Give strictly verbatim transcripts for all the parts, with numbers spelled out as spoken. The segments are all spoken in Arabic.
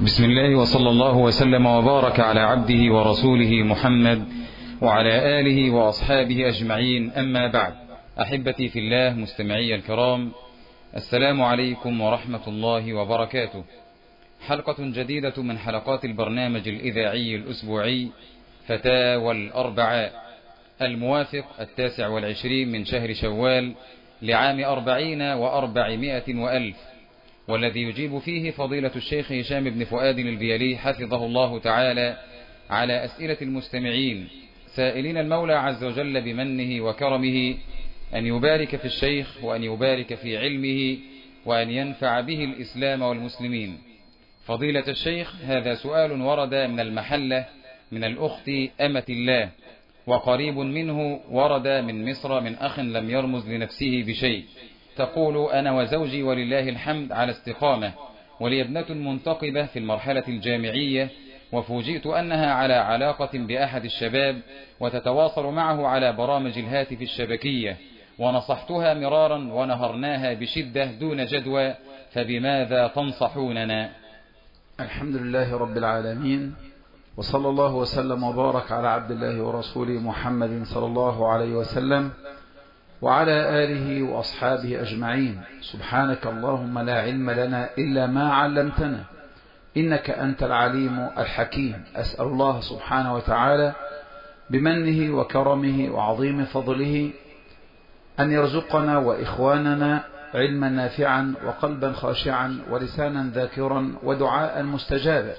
بسم الله وصلى الله وسلم وبارك على عبده ورسوله محمد وعلى آله وأصحابه أجمعين، أما بعد. أحبتي في الله مستمعي الكرام، السلام عليكم ورحمة الله وبركاته. حلقة جديدة من حلقات البرنامج الإذاعي الأسبوعي فتاوى الأربعاء، الموافق التاسع والعشرين من شهر شوال لعام أربعين وأربعمائة وألف، والذي يجيب فيه فضيلة الشيخ هشام بن فؤاد البيلي حفظه الله تعالى على أسئلة المستمعين، سائلين المولى عز وجل بمنه وكرمه أن يبارك في الشيخ وأن يبارك في علمه وأن ينفع به الإسلام والمسلمين. فضيلة الشيخ، هذا سؤال ورد من المحلة من الأخت أمة الله، وقريب منه ورد من مصر من أخ لم يرمز لنفسه بشيء. تقول: أنا وزوجي ولله الحمد على استقامة، ولي ابنة منتقبة في المرحلة الجامعية، وفوجئت أنها على علاقة بأحد الشباب وتتواصل معه على برامج الهاتف الشبكية، ونصحتها مرارا ونهرناها بشدة دون جدوى، فبماذا تنصحوننا؟ الحمد لله رب العالمين، وصلى الله وسلم وبارك على عبد الله ورسوله محمد صلى الله عليه وسلم وعلى آله وأصحابه أجمعين. سبحانك اللهم لا علم لنا إلا ما علمتنا، إنك أنت العليم الحكيم. أسأل الله سبحانه وتعالى بمنه وكرمه وعظيم فضله أن يرزقنا وإخواننا علما نافعا وقلبا خاشعا ولسانا ذاكرا ودعاء مستجابا.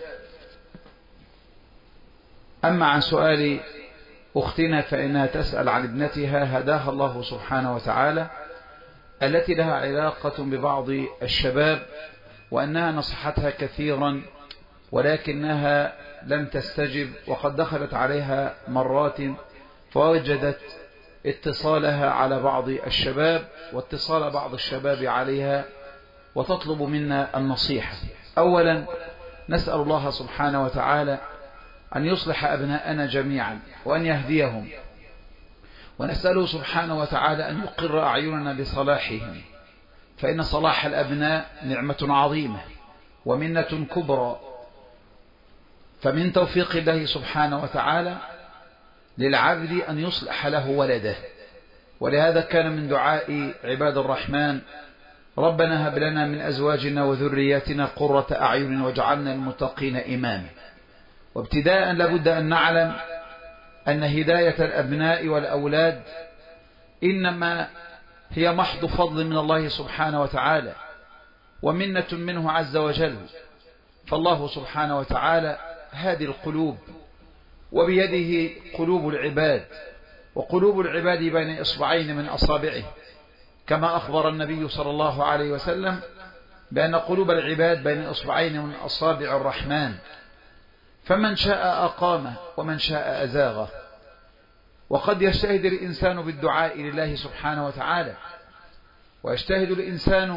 أما عن سؤال أختنا فإنها تسأل عن ابنتها هداها الله سبحانه وتعالى التي لها علاقة ببعض الشباب، وأنها نصحتها كثيرا ولكنها لم تستجب، وقد دخلت عليها مرات فوجدت اتصالها على بعض الشباب واتصال بعض الشباب عليها وتطلب منا النصيحة. أولا نسأل الله سبحانه وتعالى أن يصلح أبناءنا جميعا وأن يهديهم، ونسأله سبحانه وتعالى أن يقر أعيننا بصلاحهم، فإن صلاح الأبناء نعمة عظيمة ومنة كبرى، فمن توفيق الله سبحانه وتعالى للعبد أن يصلح له ولده. ولهذا كان من دعاء عباد الرحمن: ربنا هب لنا من أزواجنا وذرياتنا قرة أعين واجعلنا للمتقين إماما. وابتداء لابد أن نعلم أن هداية الأبناء والأولاد إنما هي محض فضل من الله سبحانه وتعالى ومنة منه عز وجل، فالله سبحانه وتعالى هادي القلوب، وبيده قلوب العباد، وقلوب العباد بين إصبعين من أصابعه، كما أخبر النبي صلى الله عليه وسلم بأن قلوب العباد بين إصبعين من أصابع الرحمن، فمن شاء أقامه ومن شاء أزاغه. وقد يجتهد الإنسان بالدعاء لله سبحانه وتعالى، ويجتهد الإنسان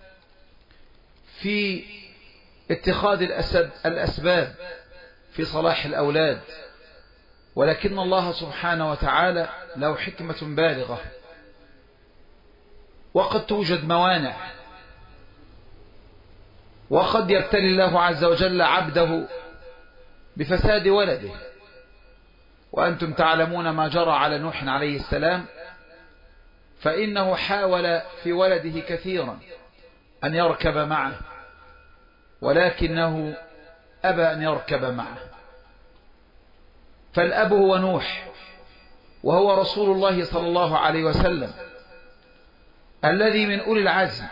في اتخاذ الأسباب في صلاح الأولاد، ولكن الله سبحانه وتعالى له حكمة بالغة، وقد توجد موانع، وقد يبتلي الله عز وجل عبده بفساد ولده. وأنتم تعلمون ما جرى على نوح عليه السلام، فإنه حاول في ولده كثيرا أن يركب معه، ولكنه أبى أن يركب معه. فالأب هو نوح، وهو رسول الله صلى الله عليه وسلم الذي من أولي العزم،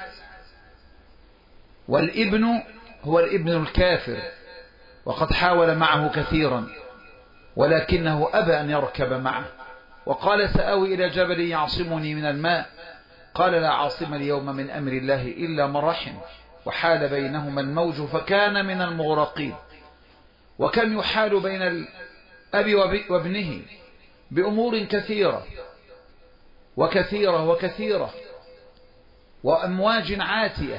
والابن هو الابن الكافر، وقد حاول معه كثيرا ولكنه أبى أن يركب معه، وقال: سآوي إلى جبل يعصمني من الماء، قال: لا عاصم اليوم من أمر الله إلا من رحم، وحال بينهما الموج فكان من المغرقين. وكم يحال بين الأب وابنه بأمور كثيرة وكثيرة وكثيرة، وأمواج عاتية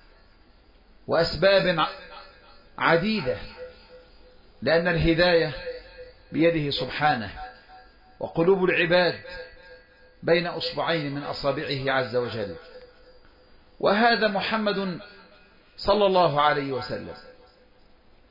وأسباب عديدة، لأن الهداية بيده سبحانه، وقلوب العباد بين أصبعين من أصابعه عز وجل. وهذا محمد صلى الله عليه وسلم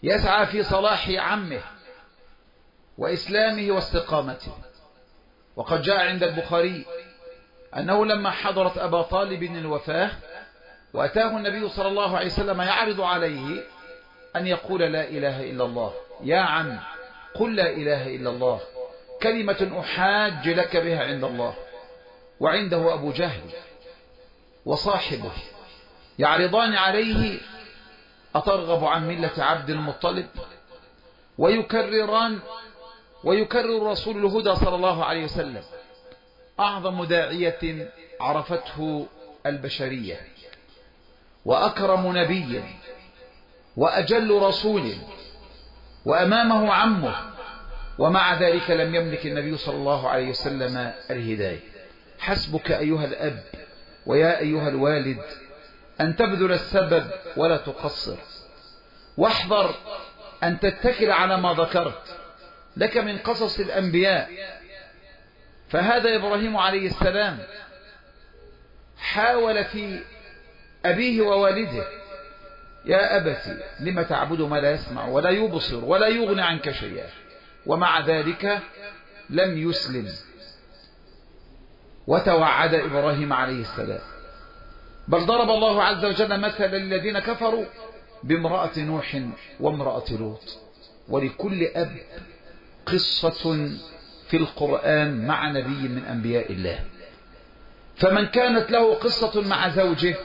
يسعى في صلاح عمه وإسلامه واستقامته. وقد جاء عند البخاري أنه لما حضرت أبا طالب الوفاة وأتاه النبي صلى الله عليه وسلم يعرض عليه أن يقول لا إله إلا الله، يا عم قل لا إله إلا الله كلمة أحاج لك بها عند الله، وعنده أبو جهل وصاحبه يعرضان عليه أترغب عن ملة عبد المطلب، ويكرران ويكرر رسول الهدى صلى الله عليه وسلم أعظم داعية عرفته البشرية، وأكرم نبي، وأجل رسول، وأمامه عمه، ومع ذلك لم يملك النبي صلى الله عليه وسلم الهداية. حسبك أيها الأب ويا أيها الوالد أن تبذل السبب ولا تقصر، واحذر أن تتكل على ما ذكرت لك من قصص الأنبياء. فهذا إبراهيم عليه السلام حاول في أبيه ووالده، يا أبت لم تعبد ما لا يسمع ولا يبصر ولا يغني عنك شيئا، ومع ذلك لم يسلم. وتوعد إبراهيم عليه السلام، بل ضرب الله عز وجل مثلا للذين كفروا بامرأة نوح وامرأة لوط. ولكل أب قصة في القرآن مع نبي من أنبياء الله، فمن كانت له قصة مع زوجه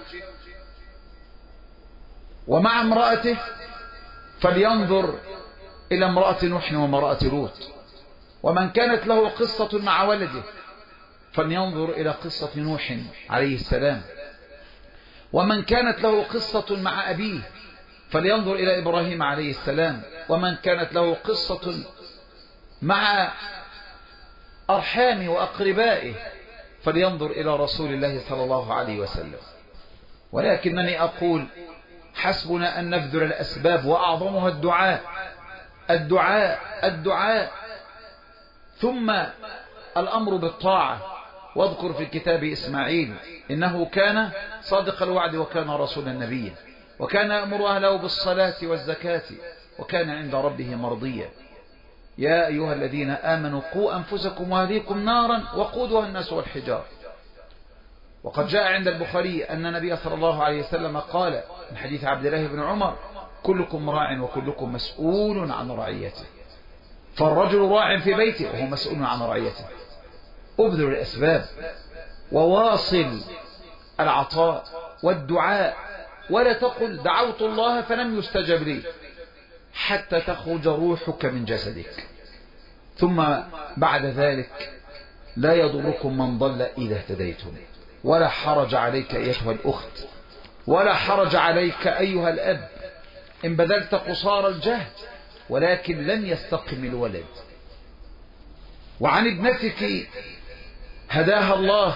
ومع امرأته فلينظر إلى امرأة نوح وامرأة لوط، ومن كانت له قصة مع ولده فلينظر إلى قصة نوح عليه السلام، ومن كانت له قصة مع أبيه فلينظر إلى إبراهيم عليه السلام، ومن كانت له قصة مع أرحامه وأقربائه فلينظر إلى رسول الله صلى الله عليه وسلم. ولكنني أقول حسبنا أن نبذل الأسباب، وأعظمها الدعاء الدعاء الدعاء ثم الأمر بالطاعة. واذكر في الكتاب إسماعيل إنه كان صادق الوعد وكان رسولا نبيا، وكان يأمر أهله بالصلاة والزكاة وكان عند ربه مرضيا. يا أيها الذين آمنوا قوا أنفسكم وأهليكم نارا وقودها الناس والحجار. وقد جاء عند البخاري أن النبي صلى الله عليه وسلم قال من حديث عبد الله بن عمر كلكم راع وكلكم مسؤول عن رعيته. فالرجل راع في بيته وهو مسؤول عن رعيته. أبذل الأسباب وواصل العطاء والدعاء، ولا تقل دعوت الله فلم يستجب لي حتى تخرج روحك من جسدك. ثم بعد ذلك لا يضركم من ضل إذا اهتديتم، ولا حرج عليك أيتها الأخت، ولا حرج عليك أيها الأب إن بذلت قصار الجهد ولكن لن يستقم الولد. وعن ابنتك هداها الله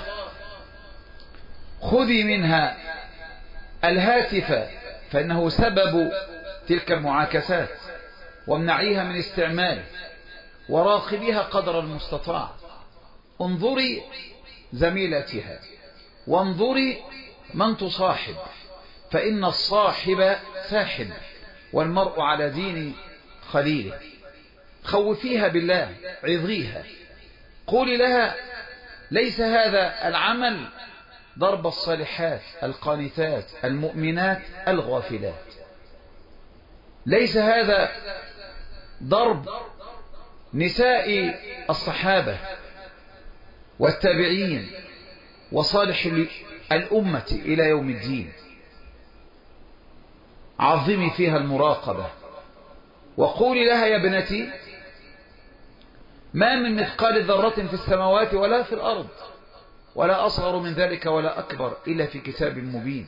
خذي منها الهاتف فإنه سبب تلك المعاكسات، وامنعيها من استعماله، وراقبيها قدر المستطاع. انظري زميلتها وانظري من تصاحب، فإن الصاحب ساحب والمرء على دين خليله. خوفيها بالله، عظيها، قولي لها ليس هذا العمل ضرب الصالحات القانتات المؤمنات الغافلات، ليس هذا ضرب نساء الصحابة والتابعين وصالح الأمة إلى يوم الدين. عظمي فيها المراقبة، وقولي لها يا ابنتي ما من مثقال ذرة في السماوات ولا في الأرض ولا أصغر من ذلك ولا أكبر إلا في كتاب مبين.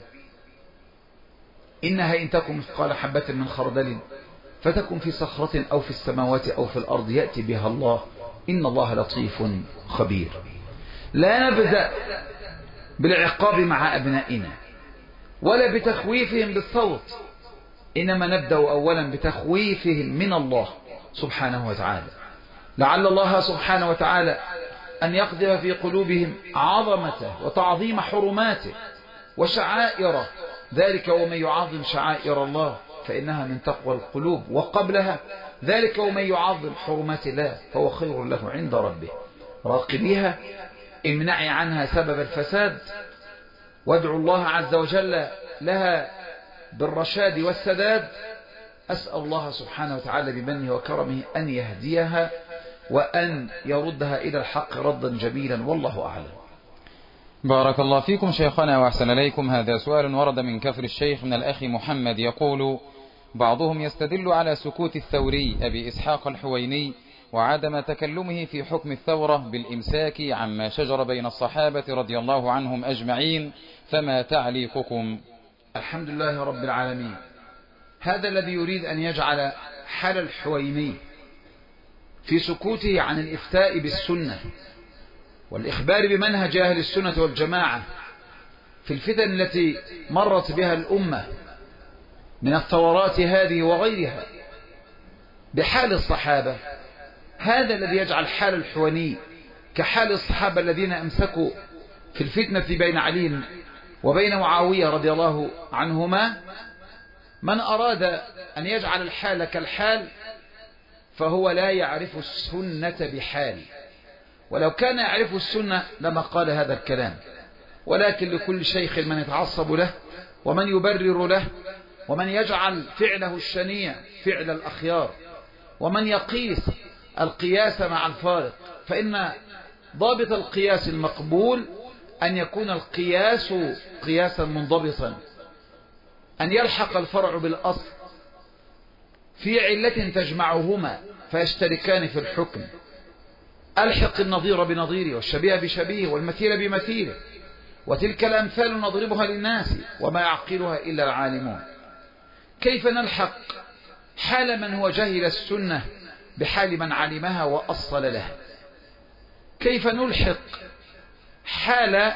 إنها إن تكن مثقال حبة من خردل فتكن في صخرة أو في السماوات أو في الأرض يأتي بها الله إن الله لطيف خبير. لا نبدأ بالعقاب مع أبنائنا ولا بتخويفهم بالصوت، إنما نبدأ أولا بتخويفهم من الله سبحانه وتعالى، لعل الله سبحانه وتعالى أن يقذف في قلوبهم عظمته وتعظيم حرماته وشعائره، ذلك ومن يعظم شعائر الله فإنها من تقوى القلوب، وقبلها ذلك ومن يعظم حرمات الله فهو خير له عند ربه. راقبيها، امنعي عنها سبب الفساد، وادعوا الله عز وجل لها بالرشاد والسداد. أسأل الله سبحانه وتعالى بمنه وكرمه أن يهديها وأن يردها إلى الحق ردا جميلا، والله أعلم. بارك الله فيكم شيخنا وأحسن إليكم. هذا سؤال ورد من كفر الشيخ من الأخ محمد يقول: بعضهم يستدل على سكوت الثوري أبي إسحاق الحويني وعدم تكلمه في حكم الثورة بالإمساك عما شجر بين الصحابة رضي الله عنهم أجمعين، فما تعليقكم؟ الحمد لله رب العالمين. هذا الذي يريد أن يجعل حال الحويني في سكوته عن الإفتاء بالسنة والإخبار بمنهج أهل السنة والجماعة في الفتن التي مرت بها الأمة من الثورات هذه وغيرها بحال الصحابة، هذا الذي يجعل حال الحويني كحال الصحابة الذين أمسكوا في الفتنة بين علي وبين معاوية رضي الله عنهما. من أراد أن يجعل الحال كالحال فهو لا يعرف السنة بحال، ولو كان يعرف السنة لما قال هذا الكلام. ولكن لكل شيخ من يتعصب له ومن يبرر له ومن يجعل فعله الشنيع فعل الأخيار ومن يقيس القياس مع الفارق. فإن ضابط القياس المقبول أن يكون القياس قياسا منضبطا، أن يلحق الفرع بالأصل في علة تجمعهما فيشتركان في الحكم. ألحق النظير بنظيره والشبيه بشبيه والمثيل بمثيله، وتلك الأمثال نضربها للناس وما يعقلها إلا العالمون. كيف نلحق حال من هو جهل السنة بحال من علمها وأصل لها؟ كيف نلحق حال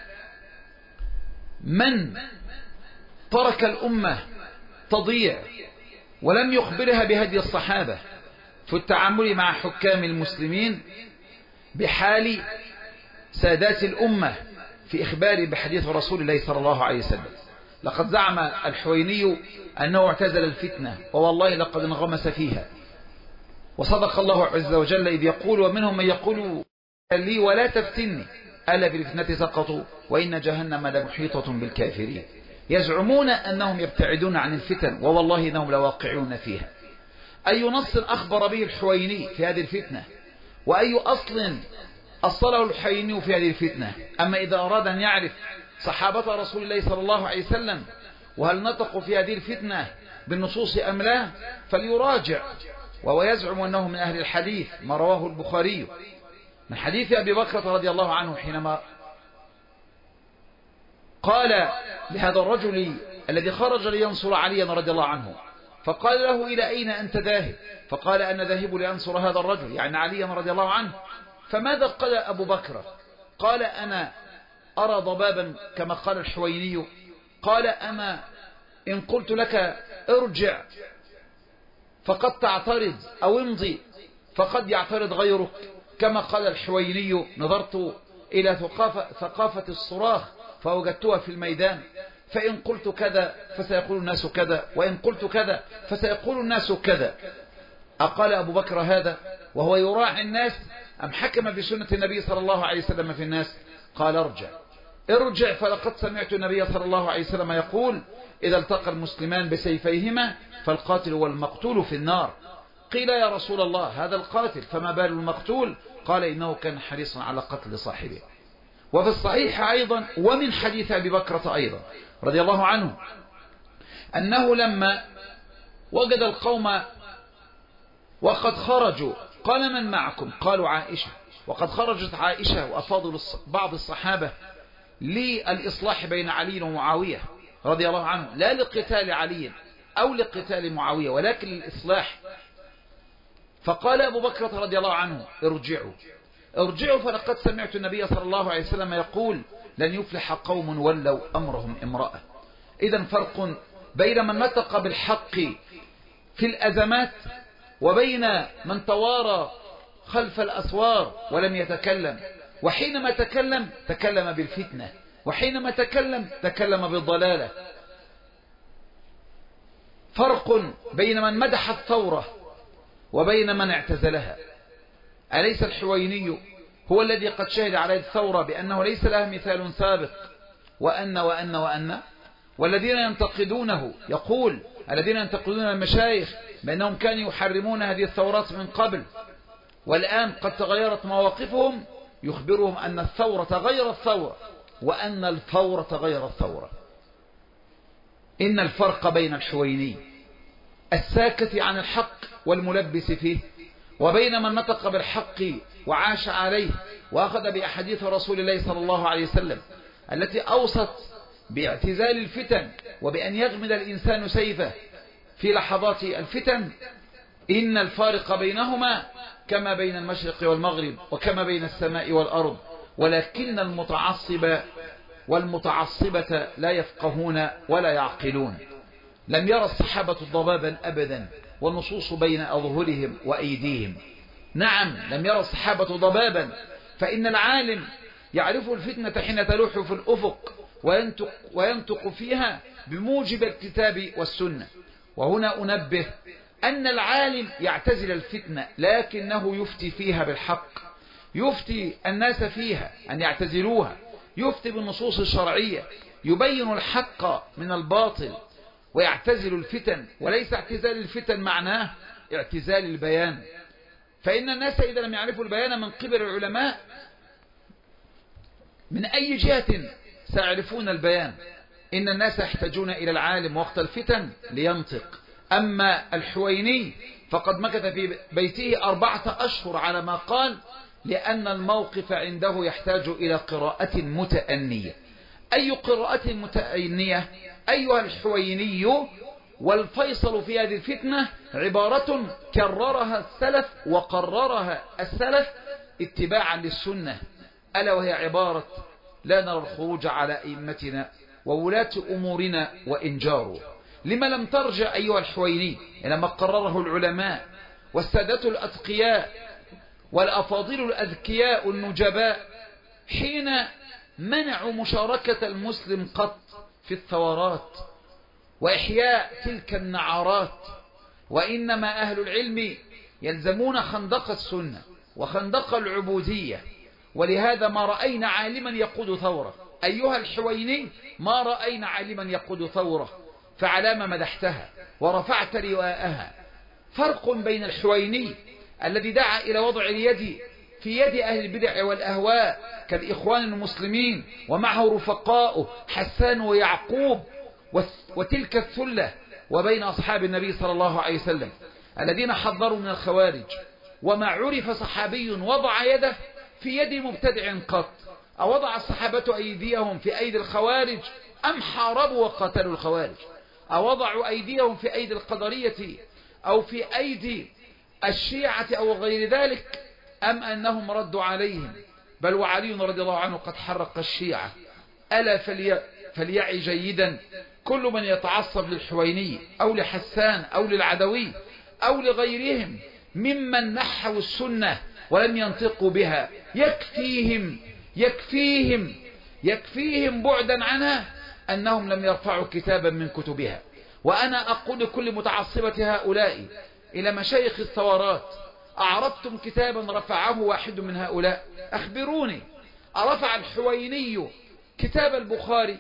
من ترك الأمة تضيع ولم يخبرها بهدي الصحابة في التعامل مع حكام المسلمين بحال سادات الأمة في إخبار بحديث رسول الله صلى الله عليه وسلم؟ لقد زعم الحويني أنه اعتزل الفتنة، ووالله لقد انغمس فيها، وصدق الله عز وجل إذ يقول: ومنهم من يقول لي ولا تفتني ألا بالفتنة سقطوا وإن جهنم لمحيطة بالكافرين. يزعمون أنهم يبتعدون عن الفتن، ووالله إنهم لواقعون فيها. أي نص أخبر به الحويني في هذه الفتنة؟ وأي أصل أصله الحويني في هذه الفتنة؟ أما إذا أراد أن يعرف صحابة رسول الله صلى الله عليه وسلم وهل نطقوا في هذه الفتنة بالنصوص أم لا فليراجع. وهو يزعم أنه من أهل الحديث، ما رواه البخاري من حديث أبي بكر رضي الله عنه حينما قال لهذا الرجل الذي خرج لينصر عليا رضي الله عنه، فقال له: إلى أين أنت ذاهب؟ فقال: أنا ذاهب لأنصر هذا الرجل، يعني عليا رضي الله عنه. فماذا قال أبو بكر؟ قال: أنا أرى ضبابا كما قال الحويني. قال: أما إن قلت لك ارجع فقد تعترض، أو امضي فقد يعترض غيرك، كما قال الحويني: نظرت إلى ثقافة, ثقافة الصراخ فوجدتها في الميدان، فإن قلت كذا فسيقول الناس كذا، وإن قلت كذا فسيقول الناس كذا. أقال أبو بكر هذا وهو يراعي الناس أم حكم بسنة النبي صلى الله عليه وسلم في الناس؟ قال: ارجع ارجع فلقد سمعت النبي صلى الله عليه وسلم يقول: إذا التقى المسلمان بسيفيهما فالقاتل والمقتول في النار. قيل: يا رسول الله هذا القاتل فما بال المقتول؟ قال: إنه كان حريصا على قتل صاحبه. وفي الصحيح أيضا ومن حديث أبي بكرة أيضا رضي الله عنه أنه لما وجد القوم وقد خرجوا قال: من معكم؟ قالوا: عائشة. وقد خرجت عائشة وأفاضل بعض الصحابة للإصلاح بين علي ومعاوية رضي الله عنه، لا لقتال علي أو لقتال معاوية ولكن للإصلاح. فقال أبو بكر رضي الله عنه: ارجعوا ارجعوا فلقد سمعت النبي صلى الله عليه وسلم يقول: لن يفلح قوم ولوا أمرهم امرأة. إذن فرق بين من نطق بالحق في الأزمات وبين من توارى خلف الأسوار ولم يتكلم، وحينما تكلم تكلم بالفتنة، وحينما تكلم تكلم بالضلالة. فرق بين من مدح الثورة وبين من اعتزلها. أليس الحويني هو الذي قد شهد على الثورة بأنه ليس لها مثال سابق وأن وأن وأن؟ والذين ينتقدونه يقول الذين ينتقدون المشايخ بأنهم كانوا يحرمون هذه الثورات من قبل والآن قد تغيرت مواقفهم، يخبرهم أن الثورة غير الثورة وأن الفورة غير الثورة. إن الفرق بين الحويني الساكت عن الحق والملبس فيه وبين من نطق بالحق وعاش عليه وأخذ بأحاديث رسول الله صلى الله عليه وسلم التي أوصت باعتزال الفتن وبأن يغمد الإنسان سيفه في لحظات الفتن. إن الفارق بينهما كما بين المشرق والمغرب وكما بين السماء والأرض، ولكن المتعصب والمتعصبة لا يفقهون ولا يعقلون. لم يرى الصحابة ضبابا أبدا والنصوص بين أظهرهم وأيديهم. نعم لم يرى الصحابة ضبابا، فإن العالم يعرف الفتنة حين تلوح في الأفق وينطق, وينطق فيها بموجب الكتاب والسنة. وهنا أنبه أن العالم يعتزل الفتنة لكنه يفتي فيها بالحق، يفتي الناس فيها أن يعتزلوها، يفتي بالنصوص الشرعية، يبين الحق من الباطل ويعتزل الفتن. وليس اعتزال الفتن معناه اعتزال البيان، فإن الناس إذا لم يعرفوا البيان من قبل العلماء من أي جهة سيعرفون البيان. إن الناس يحتاجون إلى العالم وقت الفتن لينطق. أما الحويني فقد مكث في بيته أربعة أشهر على ما قال، لأن الموقف عنده يحتاج إلى قراءة متأنية. أي قراءة متأنية أيها الحويني؟ والفيصل في هذه الفتنة عبارة كررها السلف وقررها السلف اتباعا للسنة، ألا وهي عبارة: لا نرى الخروج على أئمتنا وولاة أمورنا وإن جاروا. لما لم ترجع أيها الحويني إلى ما قرره العلماء والسادة الأتقياء والأفاضل الأذكياء النجباء حين منعوا مشاركة المسلم قط في الثورات وإحياء تلك النعرات؟ وإنما أهل العلم يلزمون خندق السنة وخندق العبودية. ولهذا ما رأينا عالما يقود ثورة أيها الحويني، ما رأينا عالما يقود ثورة، فعلام مدحتها ورفعت رواءها. فرق بين الحويني الذي دعا إلى وضع اليد في يد أهل البدع والأهواء كالإخوان المسلمين ومعه رفقاؤه حسان ويعقوب وتلك الثلة، وبين أصحاب النبي صلى الله عليه وسلم الذين حذروا من الخوارج. وما عرف صحابي وضع يده في يد مبتدع قط. أوضع الصحابة أيديهم في أيدي الخوارج أم حاربوا وقاتلوا الخوارج؟ أوضعوا أيديهم في أيدي القدرية أو في أيدي الشيعة أو غير ذلك أم أنهم ردوا عليهم؟ بل وعلي رضي الله عنه قد حرق الشيعة. ألا فلي... فليعي جيدا كل من يتعصب للحويني أو لحسان أو للعدوي أو لغيرهم ممن نحوا السنة ولم ينطقوا بها، يكفيهم يكفيهم يكفيهم بعدا عنها أنهم لم يرفعوا كتابا من كتبها. وأنا أقول لكل متعصبة هؤلاء إلى مشايخ الثورات: أعرضتم كتابا رفعه واحد من هؤلاء؟ أخبروني، أرفع الحويني كتاب البخاري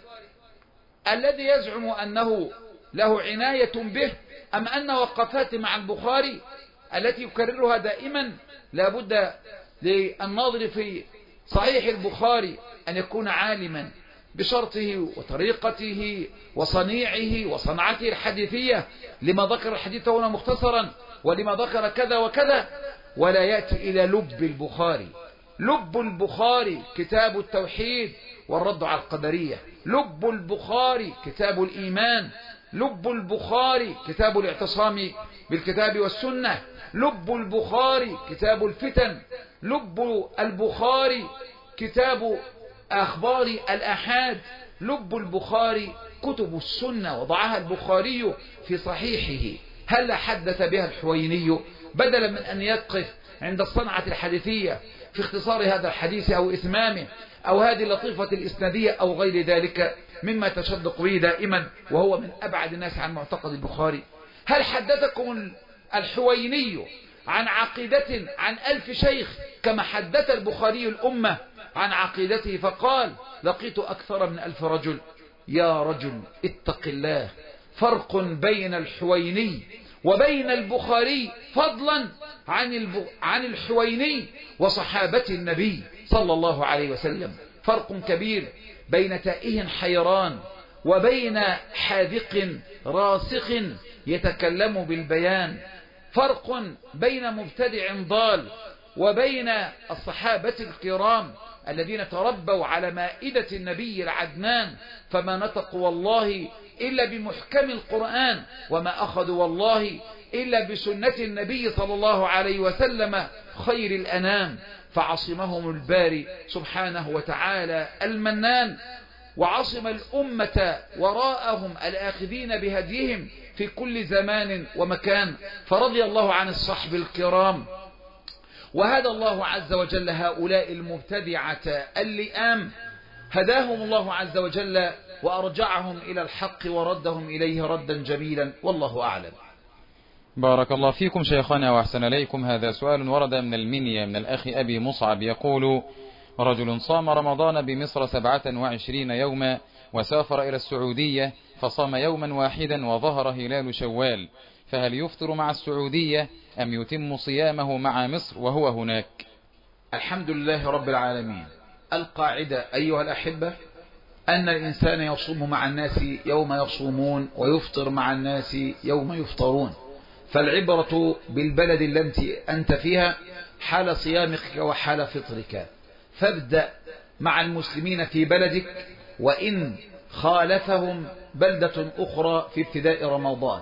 الذي يزعم أنه له عناية به، أم أن وقفات مع البخاري التي يكررها دائما لا بد للناظر في صحيح البخاري أن يكون عالما بشرطه وطريقته وصنيعه وصنعته الحديثية، لما ذكر الحديث هنا مختصرا ولما ذكر كذا وكذا، ولا يأتي إلى لب البخاري. لب البخاري كتاب التوحيد والرد على القدرية، لب البخاري كتاب الإيمان، لب البخاري كتاب الاعتصام بالكتاب والسنة، لب البخاري كتاب الفتن، لب البخاري كتاب أخبار الأحاد، لب البخاري كتب السنة وضعها البخاري في صحيحه. هل حدث بها الحويني بدلا من أن يقف عند الصنعة الحديثية في اختصار هذا الحديث أو إتمامه أو هذه اللطيفة الإسنادية أو غير ذلك مما تشدق به دائما، وهو من أبعد الناس عن معتقد البخاري؟ هل حدثكم الحويني عن عقيدة عن ألف شيخ كما حدث البخاري الأمة عن عقيدته فقال لقيت أكثر من ألف رجل؟ يا رجل اتق الله، فرق بين الحويني وبين البخاري فضلا عن الب... عن الحويني وصحابة النبي صلى الله عليه وسلم. فرق كبير بين تائه حيران وبين حاذق راسخ يتكلم بالبيان. فرق بين مبتدع ضال وبين الصحابة الكرام الذين تربوا على مائدة النبي العدنان، فما نطقوا والله إلا بمحكم القرآن، وما أخذوا والله إلا بسنة النبي صلى الله عليه وسلم خير الأنام. فعصمهم الباري سبحانه وتعالى المنان، وعصم الأمة وراءهم الآخذين بهديهم في كل زمان ومكان. فرضي الله عن الصحب الكرام، وهدى الله عز وجل هؤلاء المبتدعة اللئام، هداهم الله عز وجل وأرجعهم إلى الحق وردهم إليه ردا جميلا، والله أعلم. بارك الله فيكم شيخنا وأحسن إليكم. هذا سؤال ورد من المنيا من الأخ أبي مصعب يقول: رجل صام رمضان بمصر سبعة وعشرين يوما وسافر إلى السعودية فصام يوما واحدا وظهر هلال شوال، فهل يفطر مع السعودية أم يتم صيامه مع مصر وهو هناك؟ الحمد لله رب العالمين. القاعدة أيها الأحبة أن الإنسان يصوم مع الناس يوم يصومون ويفطر مع الناس يوم يفطرون، فالعبرة بالبلد التي أنت فيها حال صيامك وحال فطرك. فابدأ مع المسلمين في بلدك، وإن خالفهم بلدة أخرى في ابتداء رمضان،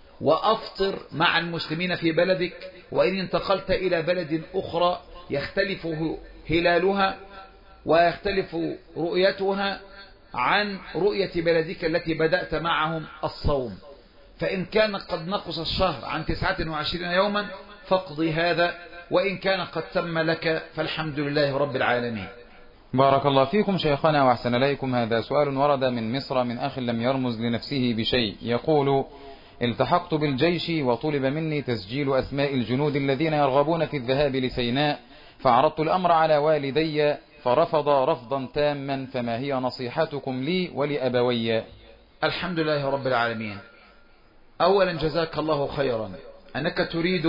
وأفطر مع المسلمين في بلدك، وإن انتقلت إلى بلد أخرى يختلف هلالها ويختلف رؤيتها عن رؤية بلدك التي بدأت معهم الصوم. فإن كان قد نقص الشهر عن تسعة وعشرين يوما فاقضي هذا، وإن كان قد تم لك فالحمد لله رب العالمين. بارك الله فيكم شيخنا وأحسن إليكم. هذا سؤال ورد من مصر من أخ لم يرمز لنفسه بشيء يقول: التحقت بالجيش وطلب مني تسجيل أسماء الجنود الذين يرغبون في الذهاب لسيناء، فعرضت الأمر على والدي فرفض رفضا تاما، فما هي نصيحتكم لي ولأبوي؟ الحمد لله رب العالمين. أولا جزاك الله خيرا أنك تريد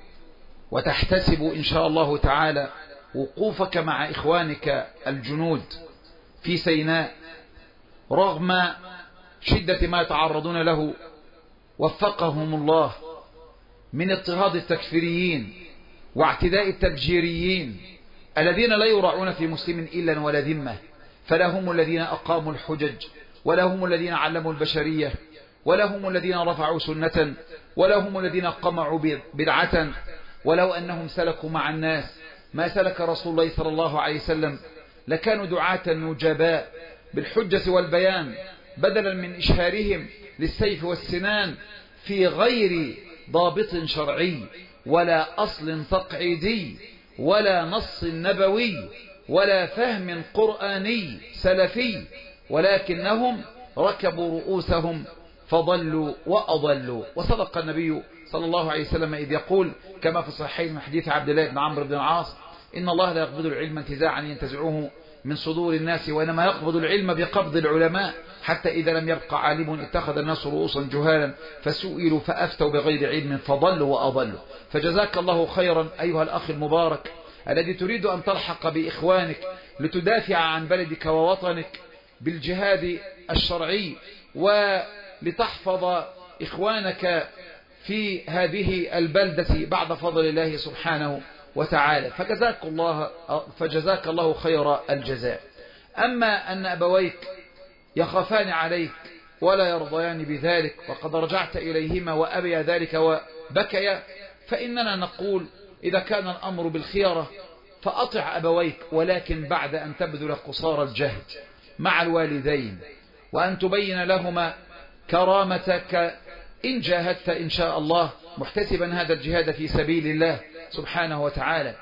وتحتسب إن شاء الله تعالى وقوفك مع إخوانك الجنود في سيناء رغم شدة ما يتعرضون له. وفقهم الله من اضطهاد التكفيريين واعتداء التفجيريين الذين لا يراعون في مسلم إلا ولا ذمة، فلهم الذين أقاموا الحجج، ولهم الذين علموا البشرية، ولهم الذين رفعوا سنة، ولهم الذين قمعوا بدعة. ولو أنهم سلكوا مع الناس ما سلك رسول الله صلى الله عليه وسلم لكانوا دعاة نجباء بالحجة والبيان، بدلا من إشهارهم للسيف والسنان في غير ضابط شرعي ولا أصل تقعيدي ولا نص نبوي ولا فهم قرآني سلفي، ولكنهم ركبوا رؤوسهم فضلوا وأضلوا. وصدق النبي صلى الله عليه وسلم إذ يقول كما في الصحيحين من حديث عبد الله بن عمرو بن العاص: إن الله لا يقبض العلم انتزاعا ينتزعوه من صدور الناس، وإنما يقبض العلم بقبض العلماء، حتى إذا لم يبقى عالم اتخذ الناس رؤوسا جهالا فسئلوا فأفتوا بغير علم فضلوا وأضلوا. فجزاك الله خيرا أيها الأخ المبارك الذي تريد أن تلحق بإخوانك لتدافع عن بلدك ووطنك بالجهاد الشرعي ولتحفظ إخوانك في هذه البلدة بعد فضل الله سبحانه وتعالى، فجزاك الله, فجزاك الله خير الجزاء. أما أن أبويك يخافان عليك ولا يرضيان بذلك وقد رجعت إليهما وأبي ذلك وبكيا، فإننا نقول إذا كان الأمر بالخيرة فأطع أبويك، ولكن بعد أن تبذل قصار الجهد مع الوالدين وأن تبين لهما كرامتك إن جاهدت إن شاء الله محتسبا هذا الجهاد في سبيل الله سبحانه وتعالى،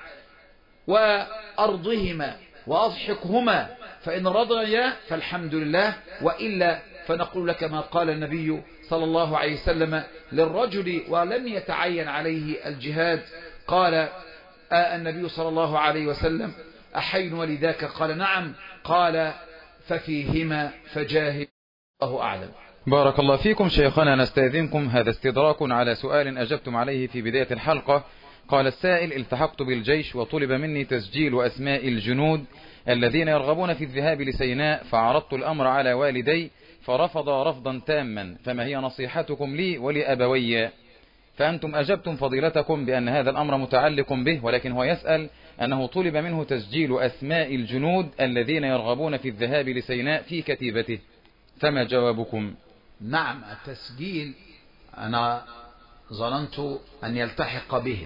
وأرضهما وأضحكهما، فإن رضيا فالحمد لله، وإلا فنقول لك ما قال النبي صلى الله عليه وسلم للرجل ولم يتعين عليه الجهاد. قال آه النبي صلى الله عليه وسلم أحين ولذاك؟ قال نعم. قال ففيهما فجاهد. الله أعلم. بارك الله فيكم شيخنا، نستأذنكم، هذا استدراك على سؤال أجبتم عليه في بداية الحلقة. قال السائل: التحقت بالجيش وطلب مني تسجيل أسماء الجنود الذين يرغبون في الذهاب لسيناء، فعرضت الأمر على والدي فرفض رفضا تاما، فما هي نصيحتكم لي ولأبوي؟ فأنتم أجبتم فضيلتكم بأن هذا الأمر متعلق به، ولكن هو يسأل أنه طلب منه تسجيل أسماء الجنود الذين يرغبون في الذهاب لسيناء في كتيبته، فما جوابكم؟ نعم، التسجيل أنا ظننت أن يلتحق بهم،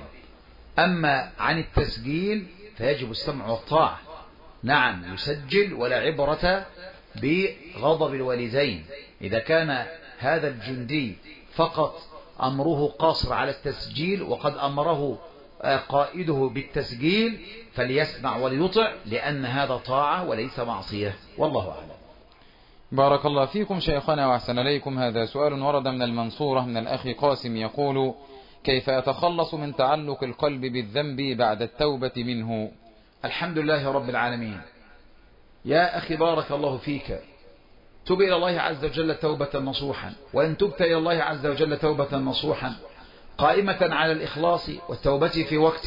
أما عن التسجيل فيجب السمع والطاعة. نعم يسجل، ولا عبرة بغضب الوالدين. إذا كان هذا الجندي فقط أمره قاصر على التسجيل وقد أمره قائده بالتسجيل فليسمع وليطع، لأن هذا طاعة وليس معصية، والله أعلم. بارك الله فيكم شيخنا وأحسن إليكم. هذا سؤال ورد من المنصورة من الأخ قاسم يقول: كيف أتخلص من تعلق القلب بالذنب بعد التوبة منه؟ الحمد لله رب العالمين. يا أخي بارك الله فيك، تب إلى الله عز وجل توبة نصوحا، وإن تبت إلى الله عز وجل توبة نصوحا قائمة على الإخلاص والتوبة في وقت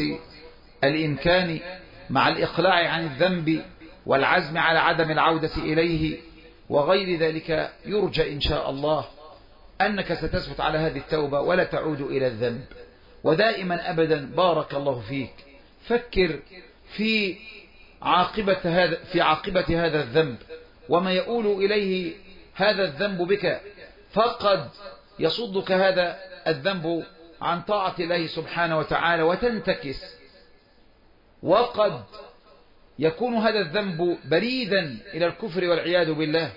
الإمكان مع الإقلاع عن الذنب والعزم على عدم العودة إليه وغير ذلك، يرجى إن شاء الله أنك ستثبت على هذه التوبة ولا تعود إلى الذنب. ودائما أبدا بارك الله فيك فكر في عاقبة هذا في عاقبة هذا الذنب وما يؤول إليه هذا الذنب بك، فقد يصدك هذا الذنب عن طاعة الله سبحانه وتعالى وتنتكس، وقد يكون هذا الذنب بريدا إلى الكفر والعياذ بالله.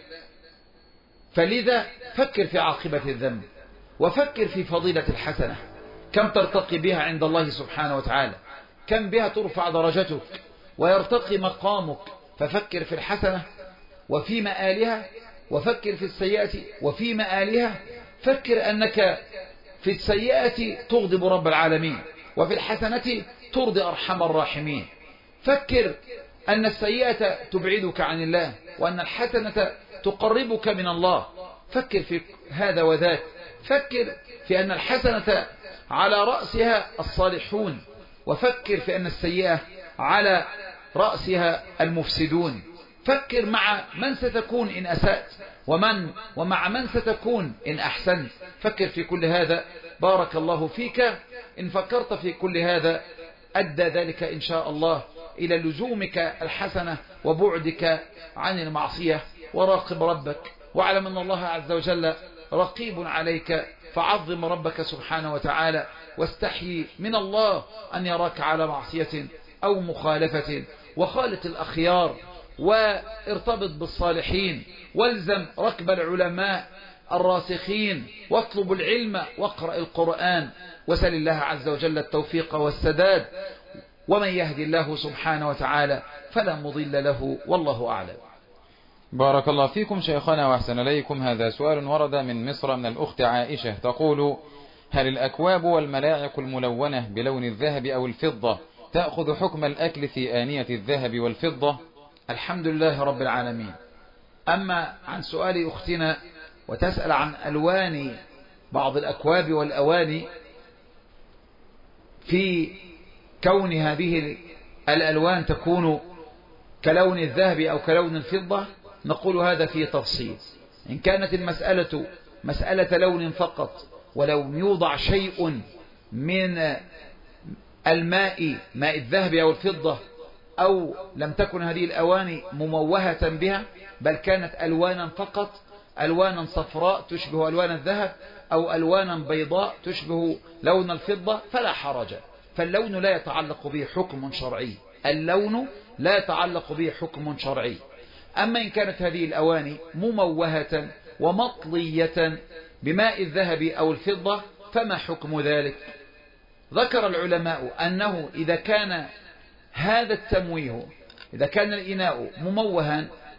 فلذا فكر في عاقبة الذنب، وفكر في فضيلة الحسنة، كم ترتقي بها عند الله سبحانه وتعالى، كم بها ترفع درجتك ويرتقي مقامك. ففكر في الحسنة وفي مآلها، وفكر في السيئة وفي مآلها. فكر أنك في السيئة تغضب رب العالمين، وفي الحسنة ترضي أرحم الراحمين. فكر أن السيئة تبعدك عن الله، وأن الحسنة تقربك من الله. فكر في هذا وذاك. فكر في أن الحسنة على رأسها الصالحون، وفكر في أن السيئة على رأسها المفسدون. فكر مع من ستكون إن أسأت، ومن ومع من ستكون إن أحسنت. فكر في كل هذا بارك الله فيك. إن فكرت في كل هذا أدى ذلك إن شاء الله إلى لزومك الحسنة وبعدك عن المعصية. وراقب ربك، واعلم أن الله عز وجل رقيب عليك، فعظم ربك سبحانه وتعالى، واستحي من الله أن يراك على معصية أو مخالفة. وخالط الأخيار وارتبط بالصالحين، والزم ركب العلماء الراسخين، واطلب العلم واقرأ القرآن، وسل الله عز وجل التوفيق والسداد. ومن يهدي الله سبحانه وتعالى فلا مضل له، والله أعلم. بارك الله فيكم شيخنا وأحسن إليكم. هذا سؤال ورد من مصر من الأخت عائشة تقول: هل الأكواب والملاعق الملونة بلون الذهب أو الفضة تأخذ حكم الأكل في آنية الذهب والفضة؟ الحمد لله رب العالمين. أما عن سؤال أختنا وتسأل عن ألوان بعض الأكواب والأواني، في كون هذه الألوان تكون كلون الذهب أو كلون الفضة، نقول هذا فيه تفصيل. إن كانت المسألة مسألة لون فقط، ولو يوضع شيء من الماء ماء الذهب أو الفضة، أو لم تكن هذه الأواني مموهة بها، بل كانت ألوانا فقط، ألوانا صفراء تشبه ألوان الذهب، أو ألوانا بيضاء تشبه لون الفضة، فلا حرج. فاللون لا يتعلق به حكم شرعي، اللون لا يتعلق به حكم شرعي. أما إن كانت هذه الأواني مموهة ومطلية بماء الذهب أو الفضة، فما حكم ذلك؟ ذكر العلماء أنه إذا كان هذا التمويه، إذا كان الإناء مموها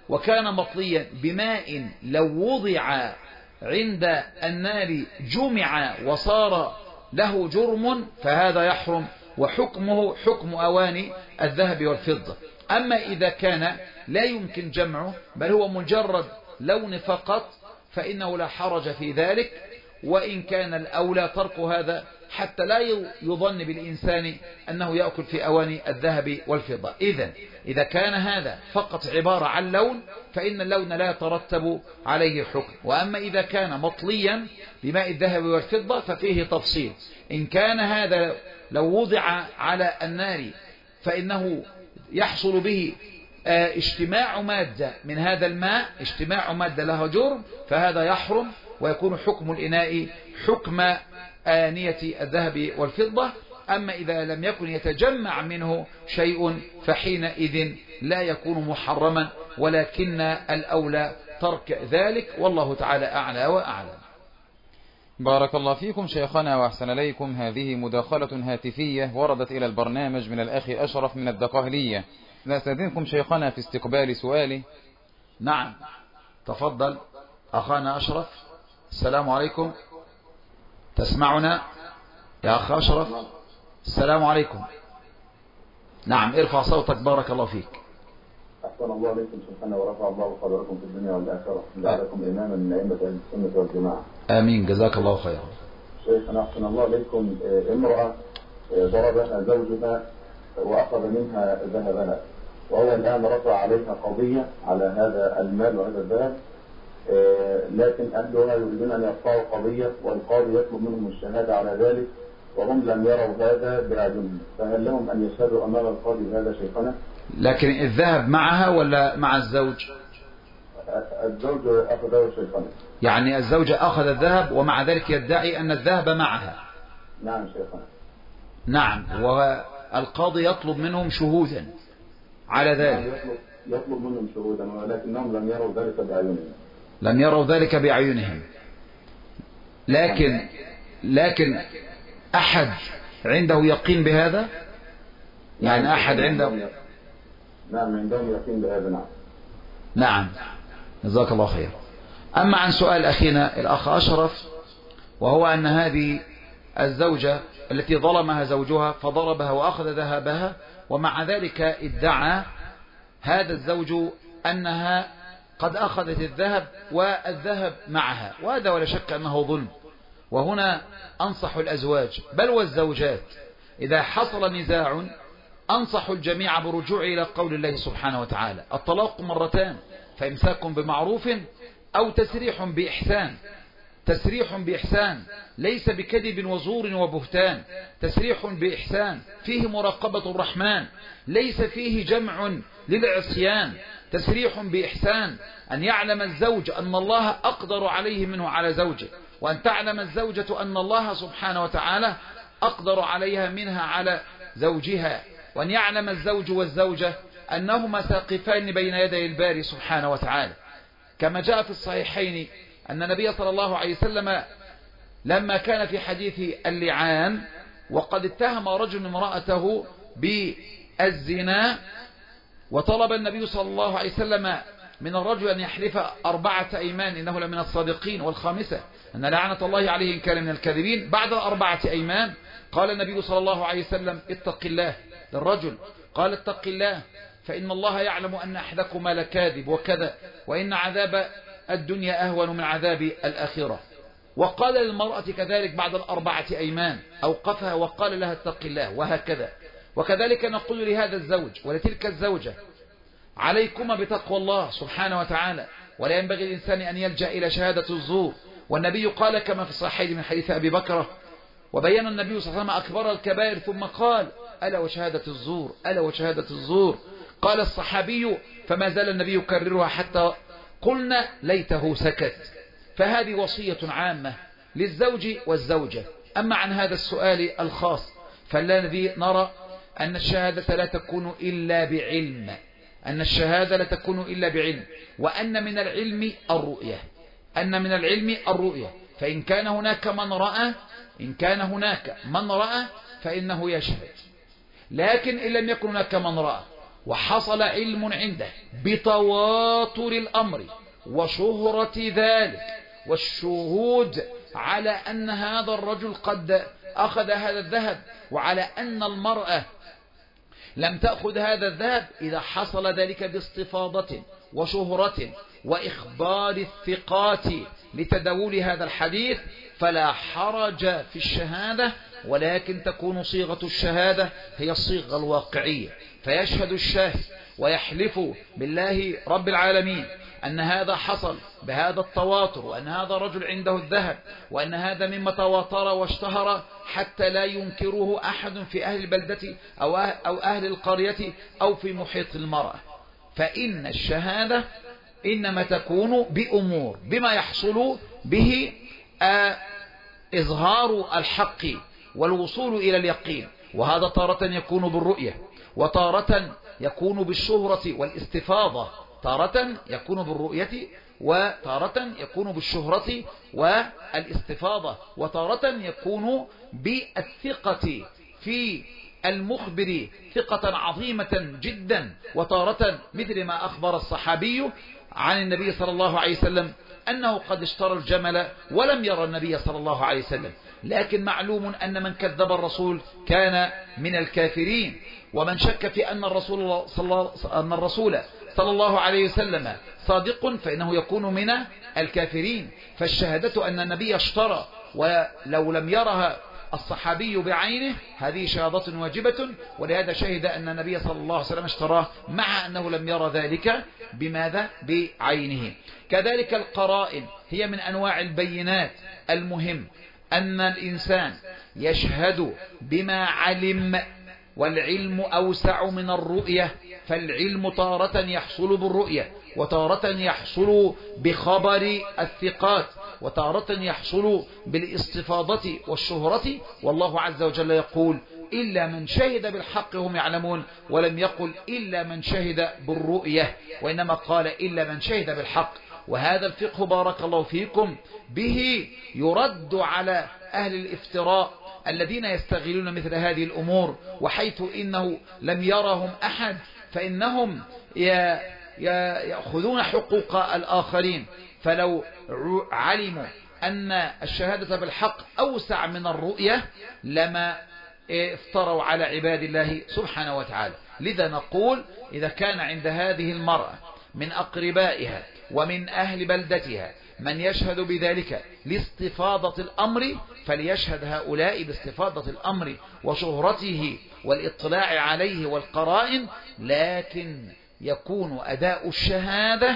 وكان مطليا بماء لو وضع عند النار جمع وصار له جرم فهذا يحرم، وحكمه حكم أواني الذهب والفضة. أما إذا كان لا يمكن جمعه بل هو مجرد لون فقط فإنه لا حرج في ذلك، وإن كان الأولى ترك هذا حتى لا يظن بالإنسان أنه يأكل في أواني الذهب والفضة. إذن إذا كان هذا فقط عبارة عن لون فإن اللون لا يترتب عليه حكم. وأما إذا كان مطليا بماء الذهب والفضة ففيه تفصيل. إن كان هذا لو وضع على النار فإنه يحصل به اجتماع مادة من هذا الماء، اجتماع مادة لها جرم، فهذا يحرم ويكون حكم الإناء حكم آنية الذهب والفضة. أما إذا لم يكن يتجمع منه شيء فحينئذ لا يكون محرما، ولكن الأولى ترك ذلك، والله تعالى أعلى وأعلم. بارك الله فيكم شيخنا وأحسن إليكم. هذه مداخلة هاتفية وردت إلى البرنامج من الأخ أشرف من الدقهلية. نستأذنكم شيخنا في استقبال سؤالي. نعم تفضل أخانا أشرف. السلام عليكم، تسمعنا يا أخ أشرف؟ السلام عليكم. نعم ارفع صوتك بارك الله فيك. أحسن الله عليكم سبحانه ورفع الله قدركم في الدنيا والآخرة، جعلكم إماما من أئمة أهل السنة والجماعة. آمين جزاك الله خيرا. شيخنا أحسن الله عليكم، امرأة ضربها زوجها وأخذ منها ذهبها، وهو الآن رفع عليها قضية على هذا المال وهذا الذهب، لكن أهلها يريدون أن يرفعوا قضية والقاضي يطلب منهم الشهادة على ذلك وهم لم يروا هذا بأعينهم، فهل لهم أن يشهدوا أمام القاضي بهذا شيخنا؟ لكن الذهب معها ولا مع الزوج؟ الزوج أخذه شيخنا. يعني الزوجة أخذ الذهب ومع ذلك يدعي أن الذهب معها. نعم شيخنا. نعم، والقاضي يطلب منهم شهودا على ذلك. يطلب, يطلب منهم شهودا ولكنهم لم يروا ذلك بأعينهم. لم يروا ذلك بأعينهم. لكن لكن أحد عنده يقين بهذا؟ يعني أحد عنده؟ نعم عندهم يقين بهذا. نعم. نعم جزاك الله خير. أما عن سؤال أخينا الأخ أشرف، وهو أن هذه الزوجة التي ظلمها زوجها فضربها وأخذ ذهبها، ومع ذلك ادعى هذا الزوج أنها قد أخذت الذهب والذهب معها، وهذا ولا شك أنه ظلم. وهنا أنصح الأزواج بل والزوجات إذا حصل نزاع أنصح الجميع بالرجوع إلى قول الله سبحانه وتعالى: الطلاق مرتان فإمساك بمعروف أو تسريح بإحسان. تسريح بإحسان ليس بكذب وزور وبهتان، تسريح بإحسان فيه مراقبة الرحمن، ليس فيه جمع للعصيان. تسريح بإحسان أن يعلم الزوج أن الله أقدر عليه منه على زوجه، وأن تعلم الزوجة أن الله سبحانه وتعالى أقدر عليها منها على زوجها، وأن يعلم الزوج والزوجة أنهما ساقفان بين يدي الباري سبحانه وتعالى، كما جاء في الصحيحين أن النبي صلى الله عليه وسلم لما كان في حديث اللعان وقد اتهم رجل امرأته بالزنا، وطلب النبي صلى الله عليه وسلم من الرجل أن يحلف أربعة أيمان إنه لمن الصادقين، والخامسة أن لعنة الله عليه إن كان من الكاذبين. بعد الأربعة أيمان قال النبي صلى الله عليه وسلم: اتق الله للرجل. قال: اتق الله فإن الله يعلم أن أحدكما لكاذب وكذا، وإن عذاب الدنيا أهون من عذاب الآخرة. وقال للمرأة كذلك بعد الأربعة أيمان أوقفها وقال لها: اتق الله، وهكذا. وكذلك نقول لهذا الزوج ولتلك الزوجة: عليكما بتقوى الله سبحانه وتعالى، ولا ينبغي الإنسان أن يلجأ إلى شهادة الزور. والنبي قال كما في الصحيح من حديث أبي بكرة، وبين النبي صلى الله عليه وسلم أكبر الكبائر ثم قال: ألا وشهادة الزور، ألا وشهادة الزور. قال الصحابي: فما زال النبي يكررها حتى قلنا ليته سكت. فهذه وصية عامة للزوج والزوجة. أما عن هذا السؤال الخاص فالذي نرى أن الشهادة لا تكون إلا بعلم، أن الشهادة لا تكون إلا بعلم، وأن من العلم الرؤية، أن من العلم الرؤية. فإن كان هناك من رأى إن كان هناك من رأى فإنه يشهد، لكن إن لم يكن هناك من رأى وحصل علم عنده بتواتر الأمر وشهرة ذلك والشهود على أن هذا الرجل قد أخذ هذا الذهب وعلى أن المرأة لم تأخذ هذا الذهب، إذا حصل ذلك باستفاضة وشهرة وإخبار الثقات لتداول هذا الحديث فلا حرج في الشهادة، ولكن تكون صيغة الشهادة هي الصيغة الواقعية، فيشهد الشاهد ويحلف بالله رب العالمين أن هذا حصل بهذا التواتر، وأن هذا الرجل عنده الذهب، وأن هذا مما تواتر واشتهر حتى لا ينكره أحد في أهل البلدة أو أهل القرية أو في محيط المرأة. فإن الشهادة إنما تكون بأمور بما يحصل به إظهار الحق والوصول إلى اليقين، وهذا تارة يكون بالرؤية، وتارة يكون بالشهرة والاستفاضة، تارة يكون بالرؤية وتارة يكون بالشهرة والاستفاضة، وتارة يكون بالثقة في المخبر ثقة عظيمة جدا، وتارة مثل ما أخبر الصحابي عن النبي صلى الله عليه وسلم أنه قد اشترى الجمل ولم يرى النبي صلى الله عليه وسلم. لكن معلوم أن من كذب الرسول كان من الكافرين، ومن شك في أن الرسول صلى أن الرسول صلى الله عليه وسلم صادق فإنه يكون من الكافرين. فالشهادة أن النبي اشترى ولو لم يرها الصحابي بعينه هذه شهادة واجبة، ولهذا شهد أن النبي صلى الله عليه وسلم اشتراه مع أنه لم يرى ذلك بماذا؟ بعينه. كذلك القرائن هي من أنواع البينات. المهم أن الإنسان يشهد بما علم، والعلم أوسع من الرؤية، فالعلم تارة يحصل بالرؤية، وتارة يحصل بخبر الثقات، وتارة يحصل بالاستفاضة والشهرة. والله عز وجل يقول إلا من شهد بالحق هم يعلمون، ولم يقل إلا من شهد بالرؤية، وإنما قال إلا من شهد بالحق. وهذا الفقه بارك الله فيكم به يرد على أهل الافتراء الذين يستغلون مثل هذه الأمور، وحيث إنه لم يرهم أحد فإنهم يأخذون حقوق الآخرين. فلو علموا أن الشهادة بالحق أوسع من الرؤية لما افتروا على عباد الله سبحانه وتعالى. لذا نقول إذا كان عند هذه المرأة من أقربائها ومن أهل بلدتها من يشهد بذلك لاستفاضة الأمر فليشهد هؤلاء باستفاضة الأمر وشهرته والاطلاع عليه والقرائن، لكن يكون أداء الشهادة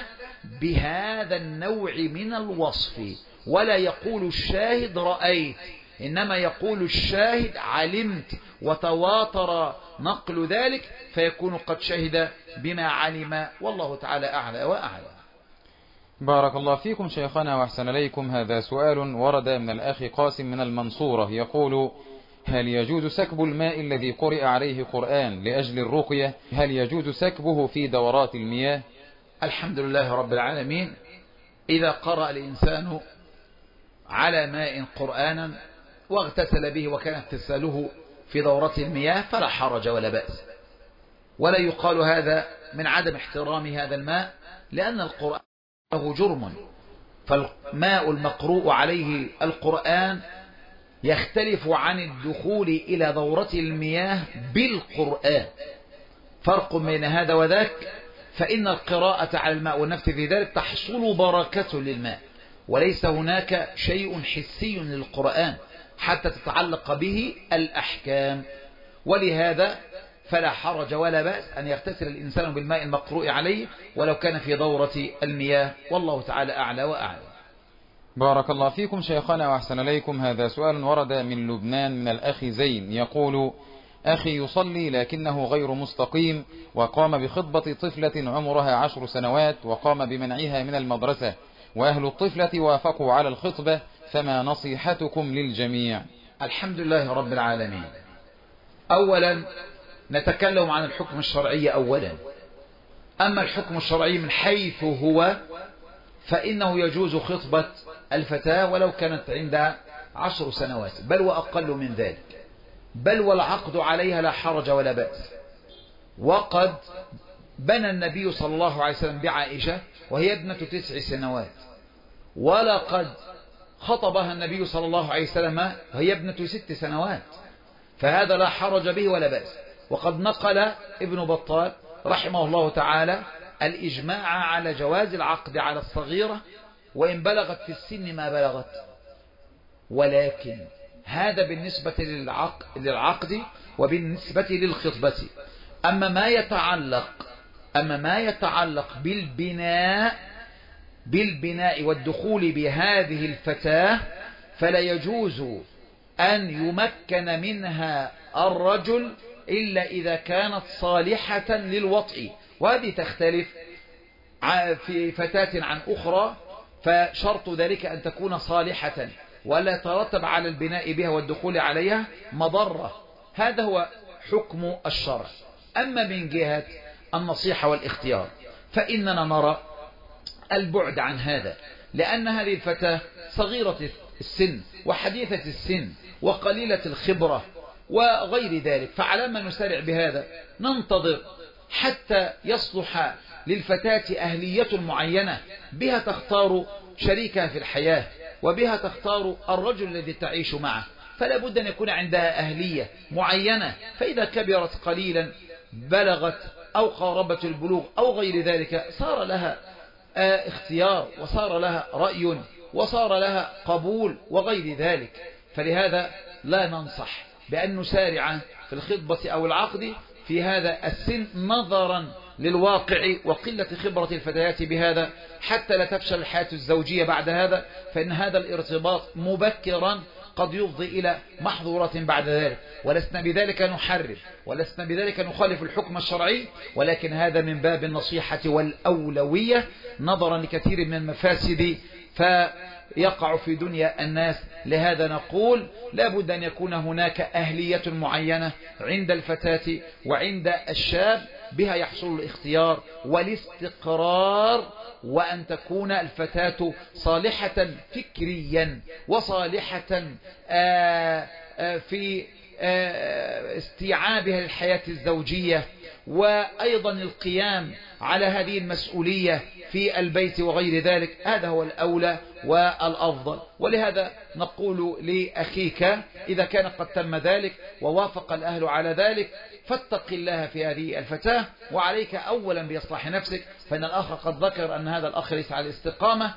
بهذا النوع من الوصف، ولا يقول الشاهد رأيت، إنما يقول الشاهد علمت، وتواتر نقل ذلك فيكون قد شهد بما علم، والله تعالى أعلى وأعلى. بارك الله فيكم شيخنا وأحسن إليكم. هذا سؤال ورد من الأخ قاسم من المنصورة يقول: هل يجوز سكب الماء الذي قرئ عليه قرآن لأجل الرقية؟ هل يجوز سكبه في دورات المياه؟ الحمد لله رب العالمين. إذا قرأ الإنسان على ماء قرآنا واغتسل به وكان اغتساله في دورة المياه فلا حرج ولا بأس، ولا يقال هذا من عدم احترام هذا الماء، لأن القرآن له جرم. فالماء المقروء عليه القرآن يختلف عن الدخول إلى دورة المياه بالقرآن، فرق بين هذا وذاك. فإن القراءة على الماء والنفث في ذلك تحصل بركة للماء، وليس هناك شيء حسي للقرآن حتى تتعلق به الأحكام، ولهذا فلا حرج ولا بأس أن يغتسل الإنسان بالماء المقروء عليه ولو كان في دورة المياه، والله تعالى أعلى وأعلى. بارك الله فيكم شيخنا وأحسن إليكم. هذا سؤال ورد من لبنان من الأخ زين يقول: أخي يصلي لكنه غير مستقيم، وقام بخطبة طفلة عمرها عشر سنوات وقام بمنعها من المدرسة، وأهل الطفلة وافقوا على الخطبة، فما نصيحتكم للجميع؟ الحمد لله رب العالمين. أولا نتكلم عن الحكم الشرعي أولا. أما الحكم الشرعي من حيث هو فإنه يجوز خطبة الفتاة ولو كانت عندها عشر سنوات بل وأقل من ذلك، بل والعقد عليها لا حرج ولا بأس. وقد بنى النبي صلى الله عليه وسلم بعائشة وهي ابنة تسع سنوات، ولقد خطبها النبي صلى الله عليه وسلم وهي ابنة ست سنوات، فهذا لا حرج به ولا بأس. وقد نقل ابن بطال رحمه الله تعالى الإجماع على جواز العقد على الصغيرة وإن بلغت في السن ما بلغت، ولكن هذا بالنسبة للعقد وبالنسبة للخطبة. أما ما يتعلق أما ما يتعلق بالبناء بالبناء والدخول بهذه الفتاة فلا يجوز أن يمكن منها الرجل إلا إذا كانت صالحة للوطء، وهذه تختلف في فتاة عن أخرى، فشرط ذلك أن تكون صالحة ولا يترتب على البناء بها والدخول عليها مضرة. هذا هو حكم الشرع. أما من جهة النصيحة والاختيار فإننا نرى البعد عن هذا، لأن هذه الفتاة صغيرة السن وحديثة السن وقليلة الخبرة وغير ذلك، فعلى ما نسارع بهذا ننتظر حتى يصلح للفتاة أهلية معينة بها تختار شريكها في الحياة وبها تختار الرجل الذي تعيش معه، فلا بد أن يكون عندها أهلية معينة. فإذا كبرت قليلا بلغت أو قاربت البلوغ أو غير ذلك صار لها اختيار وصار لها رأي وصار لها قبول وغير ذلك. فلهذا لا ننصح بأن نسارع في الخطبة أو العقد في هذا السن نظرا للواقع وقلة خبرة الفتيات بهذا، حتى لا تفشل الحياة الزوجية بعد هذا، فإن هذا الارتباط مبكرا قد يفضي إلى محظورات بعد ذلك. ولسنا بذلك نحرر ولسنا بذلك نخالف الحكم الشرعي، ولكن هذا من باب النصيحة والأولوية نظرا لكثير من المفاسد فيقع في دنيا الناس. لهذا نقول لا بد أن يكون هناك أهلية معينة عند الفتاة وعند الشاب بها يحصل الاختيار والاستقرار، وأن تكون الفتاة صالحة فكريا وصالحة آآ آآ في آآ استيعابها للحياة الزوجية، وأيضا القيام على هذه المسؤولية في البيت وغير ذلك. هذا هو الأولى والأفضل. ولهذا نقول لأخيك إذا كان قد تم ذلك ووافق الأهل على ذلك فاتق الله في هذه الفتاة، وعليك أولا بإصلاح نفسك، فإن الأخ قد ذكر أن هذا الأخ ليس على الاستقامة،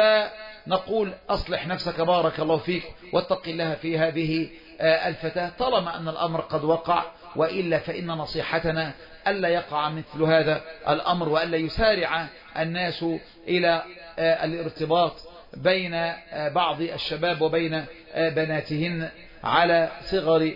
فنقول أصلح نفسك بارك الله فيك واتق الله في هذه الفتاة طالما أن الأمر قد وقع، وإلا فإن نصيحتنا ألا يقع مثل هذا الأمر وألا يسارع الناس إلى الارتباط بين بعض الشباب وبين بناتهن على صغر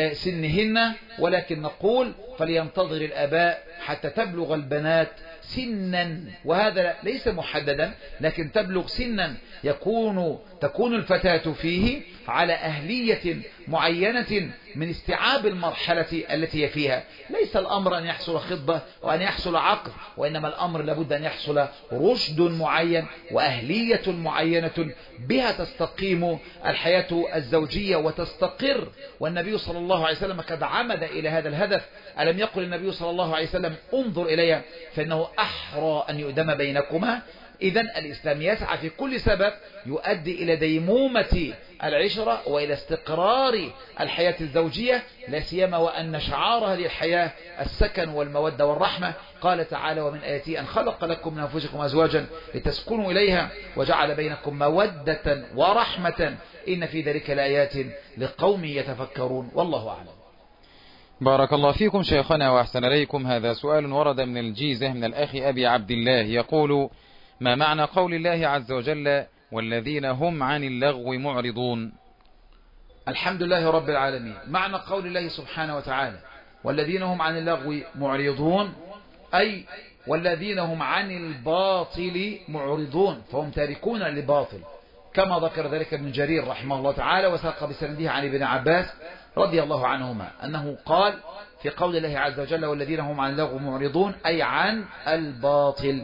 سنهن. ولكن نقول فلينتظر الآباء حتى تبلغ البنات سنا، وهذا ليس محددا لكن تبلغ سنا يكون تكون الفتاة فيه على أهلية معينة من استيعاب المرحلة التي هي فيها. ليس الأمر أن يحصل خطبة وأن يحصل عقد، وإنما الأمر لابد أن يحصل رشد معين وأهلية معينة بها تستقيم الحياة الزوجية وتستقر. والنبي صلى الله عليه وسلم قد عمد إلى هذا الهدف. ألم يقل النبي صلى الله عليه وسلم انظر إلي فإنه أحرى أن يؤدم بينكما؟ إذن الإسلام يسعى في كل سبب يؤدي إلى ديمومة العشرة وإلى استقرار الحياة الزوجية، لا سيما وأن شعار هذه الحياة السكن والمودة والرحمة. قال تعالى ومن آياته أن خلق لكم من أنفسكم أزواجا لتسكنوا إليها وجعل بينكم مودة ورحمة إن في ذلك لآيات لقوم يتفكرون. والله أعلم. بارك الله فيكم شيخنا وأحسن إليكم. هذا سؤال ورد من الجيزة من الأخ أبي عبد الله يقول: ما معنى قول الله عز وجل والذين هم عن اللغو معرضون؟ الحمد لله رب العالمين. معنى قول الله سبحانه وتعالى والذين هم عن اللغو معرضون أي والذين هم عن الباطل معرضون، فهم تاركون للباطل، كما ذكر ذلك ابن جرير رحمه الله تعالى وساق بسنده عن ابن عباس رضي الله عنهما أنه قال في قول الله عز وجل والذين هم عن اللغو معرضون أي عن الباطل.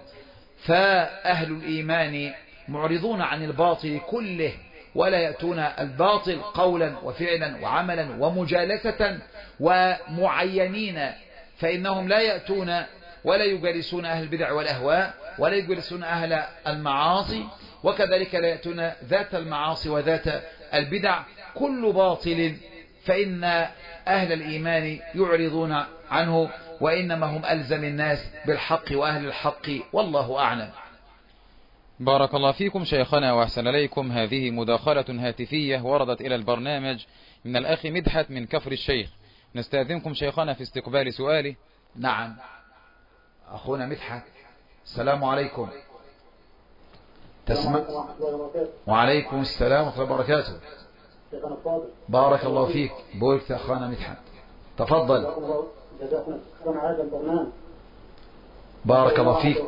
فأهل الإيمان معرضون عن الباطل كله ولا يأتون الباطل قولا وفعلا وعملا ومجالسة ومعينين فإنهم لا يأتون ولا يجالسون أهل البدع والأهواء ولا يجالسون أهل المعاصي، وكذلك لا يأتون ذات المعاصي وذات البدع، كل باطل، فإن أهل الإيمان يعرضون عنه، وإنما هم ألزم الناس بالحق وأهل الحق، والله أعلم. بارك الله فيكم شيخنا وأحسن إليكم. هذه مداخلة هاتفية وردت إلى البرنامج من الأخ مدحت من كفر الشيخ. نستأذنكم شيخنا في استقبال سؤاله. نعم أخونا مدحت، السلام عليكم. تسمع؟ وعليكم السلام ورحمة الله وبركاته. بارك الله فيك. بوركت أخونا مدحت، تفضل. بارك الله فيك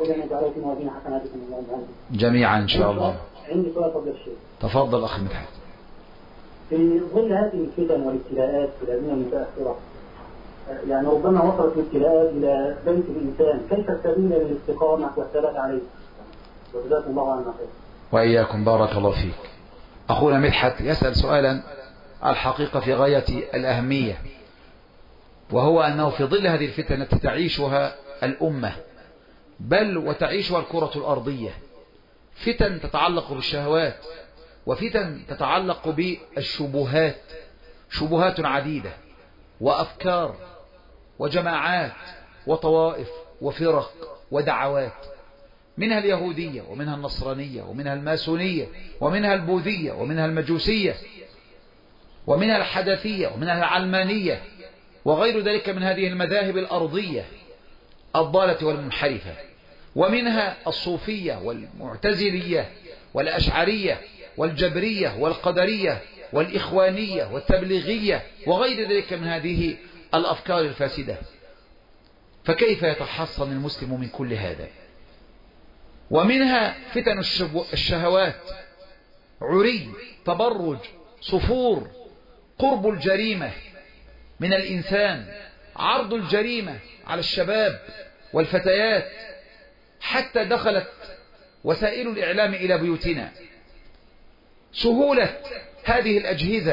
جميعا إن شاء الله. عندي سؤال قبل الشيء. تفضل أخي مدحت. في ظل هذه الفتن والابتلاءات في الأزمنة المتأخرة، يعني ربما وصلت الابتلاءات إلى بيت الإنسان، كيف السبيل للاستقامة والثبات عليه؟ وجزاكم الله عنا خير. وإياكم بارك الله فيك. أخونا مدحت يسأل سؤالا الحقيقة في غاية الأهمية، وهو أنه في ظل هذه الفتن التي تعيشها الأمة بل وتعيشها الكرة الأرضية، فتن تتعلق بالشهوات وفتن تتعلق بالشبهات، شبهات عديدة وأفكار وجماعات وطوائف وفرق ودعوات، منها اليهودية ومنها النصرانية ومنها الماسونية ومنها البوذية ومنها المجوسية ومنها الحدثية ومنها العلمانية وغير ذلك من هذه المذاهب الأرضية الضالة والمنحرفة، ومنها الصوفية والمعتزلية والأشعرية والجبرية والقدرية والإخوانية والتبليغية وغير ذلك من هذه الأفكار الفاسدة. فكيف يتحصن المسلم من كل هذا؟ ومنها فتن الشهوات، عري، تبرج، صفور، قرب الجريمة من الإنسان، عرض الجريمة على الشباب والفتيات، حتى دخلت وسائل الإعلام إلى بيوتنا، سهولة هذه الأجهزة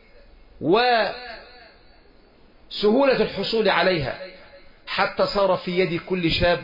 وسهولة الحصول عليها، حتى صار في يد كل شاب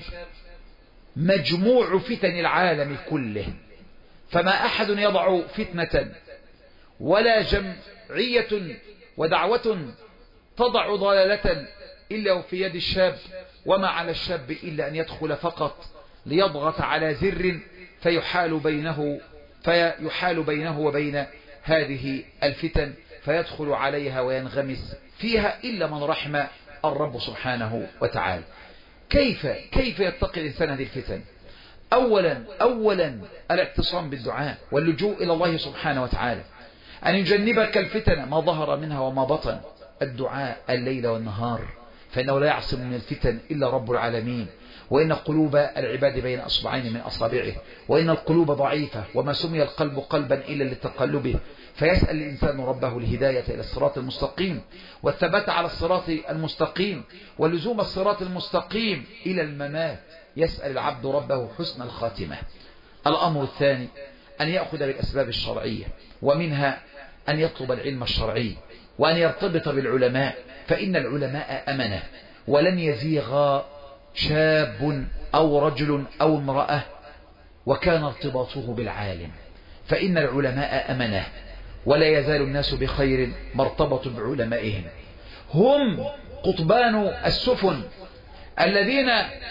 مجموع فتن العالم كله، فما أحد يضع فتنة ولا جمعية ودعوة تضع ضلالة إلا وفي يد الشاب، وما على الشاب إلا أن يدخل فقط ليضغط على زر فيحال بينه فيحال بينه وبين هذه الفتن، فيدخل عليها وينغمس فيها إلا من رحم الرب سبحانه وتعالى. كيف كيف يتقي الإنسان هذه الفتن؟ أولا أولا الاعتصام بالدعاء واللجوء إلى الله سبحانه وتعالى، أن يجنبك الفتن ما ظهر منها وما بطن، الدعاء الليل والنهار، فإنه لا يعصم من الفتن إلا رب العالمين، وإن قلوب العباد بين أصبعين من أصابعه، وإن القلوب ضعيفة، وما سمي القلب قلبا إلا لتقلبه، فيسأل الإنسان ربه الهداية إلى الصراط المستقيم والثبات على الصراط المستقيم ولزوم الصراط المستقيم إلى الممات، يسأل العبد ربه حسن الخاتمة. الأمر الثاني أن يأخذ بالأسباب الشرعية، ومنها أن يطلب العلم الشرعي وأن يرتبط بالعلماء، فإن العلماء أمنة، ولن يزيغ شاب أو رجل أو امرأة وكان ارتباطه بالعالم، فإن العلماء أمنة، ولا يزال الناس بخير ما ارتبطوا بعلمائهم، هم قطبان السفن الذين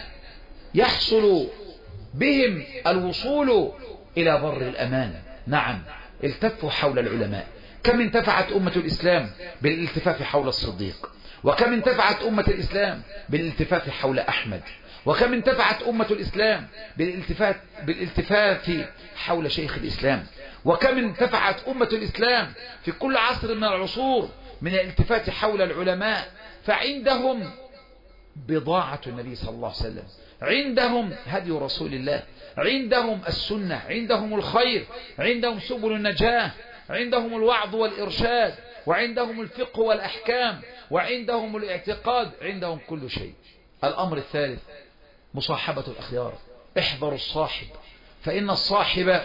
يحصل بهم الوصول إلى بر الأمان. نعم، التفوا حول العلماء. كم انتفعت أمة الإسلام بالالتفاف حول الصديق، وكم انتفعت أمة الإسلام بالالتفاف حول أحمد، وكم انتفعت أمة الإسلام بالالتفاف, بالالتفاف حول شيخ الإسلام، وكم انتفعت أمة الإسلام في كل عصر من العصور من الالتفات حول العلماء، فعندهم بضاعة النبي صلى الله عليه وسلم، عندهم هدي رسول الله، عندهم السنة، عندهم الخير، عندهم سبل النجاة، عندهم الوعظ والإرشاد، وعندهم الفقه والأحكام، وعندهم الاعتقاد، عندهم كل شيء. الأمر الثالث مصاحبة الأخيار. احذروا الصاحب، فإن الصاحب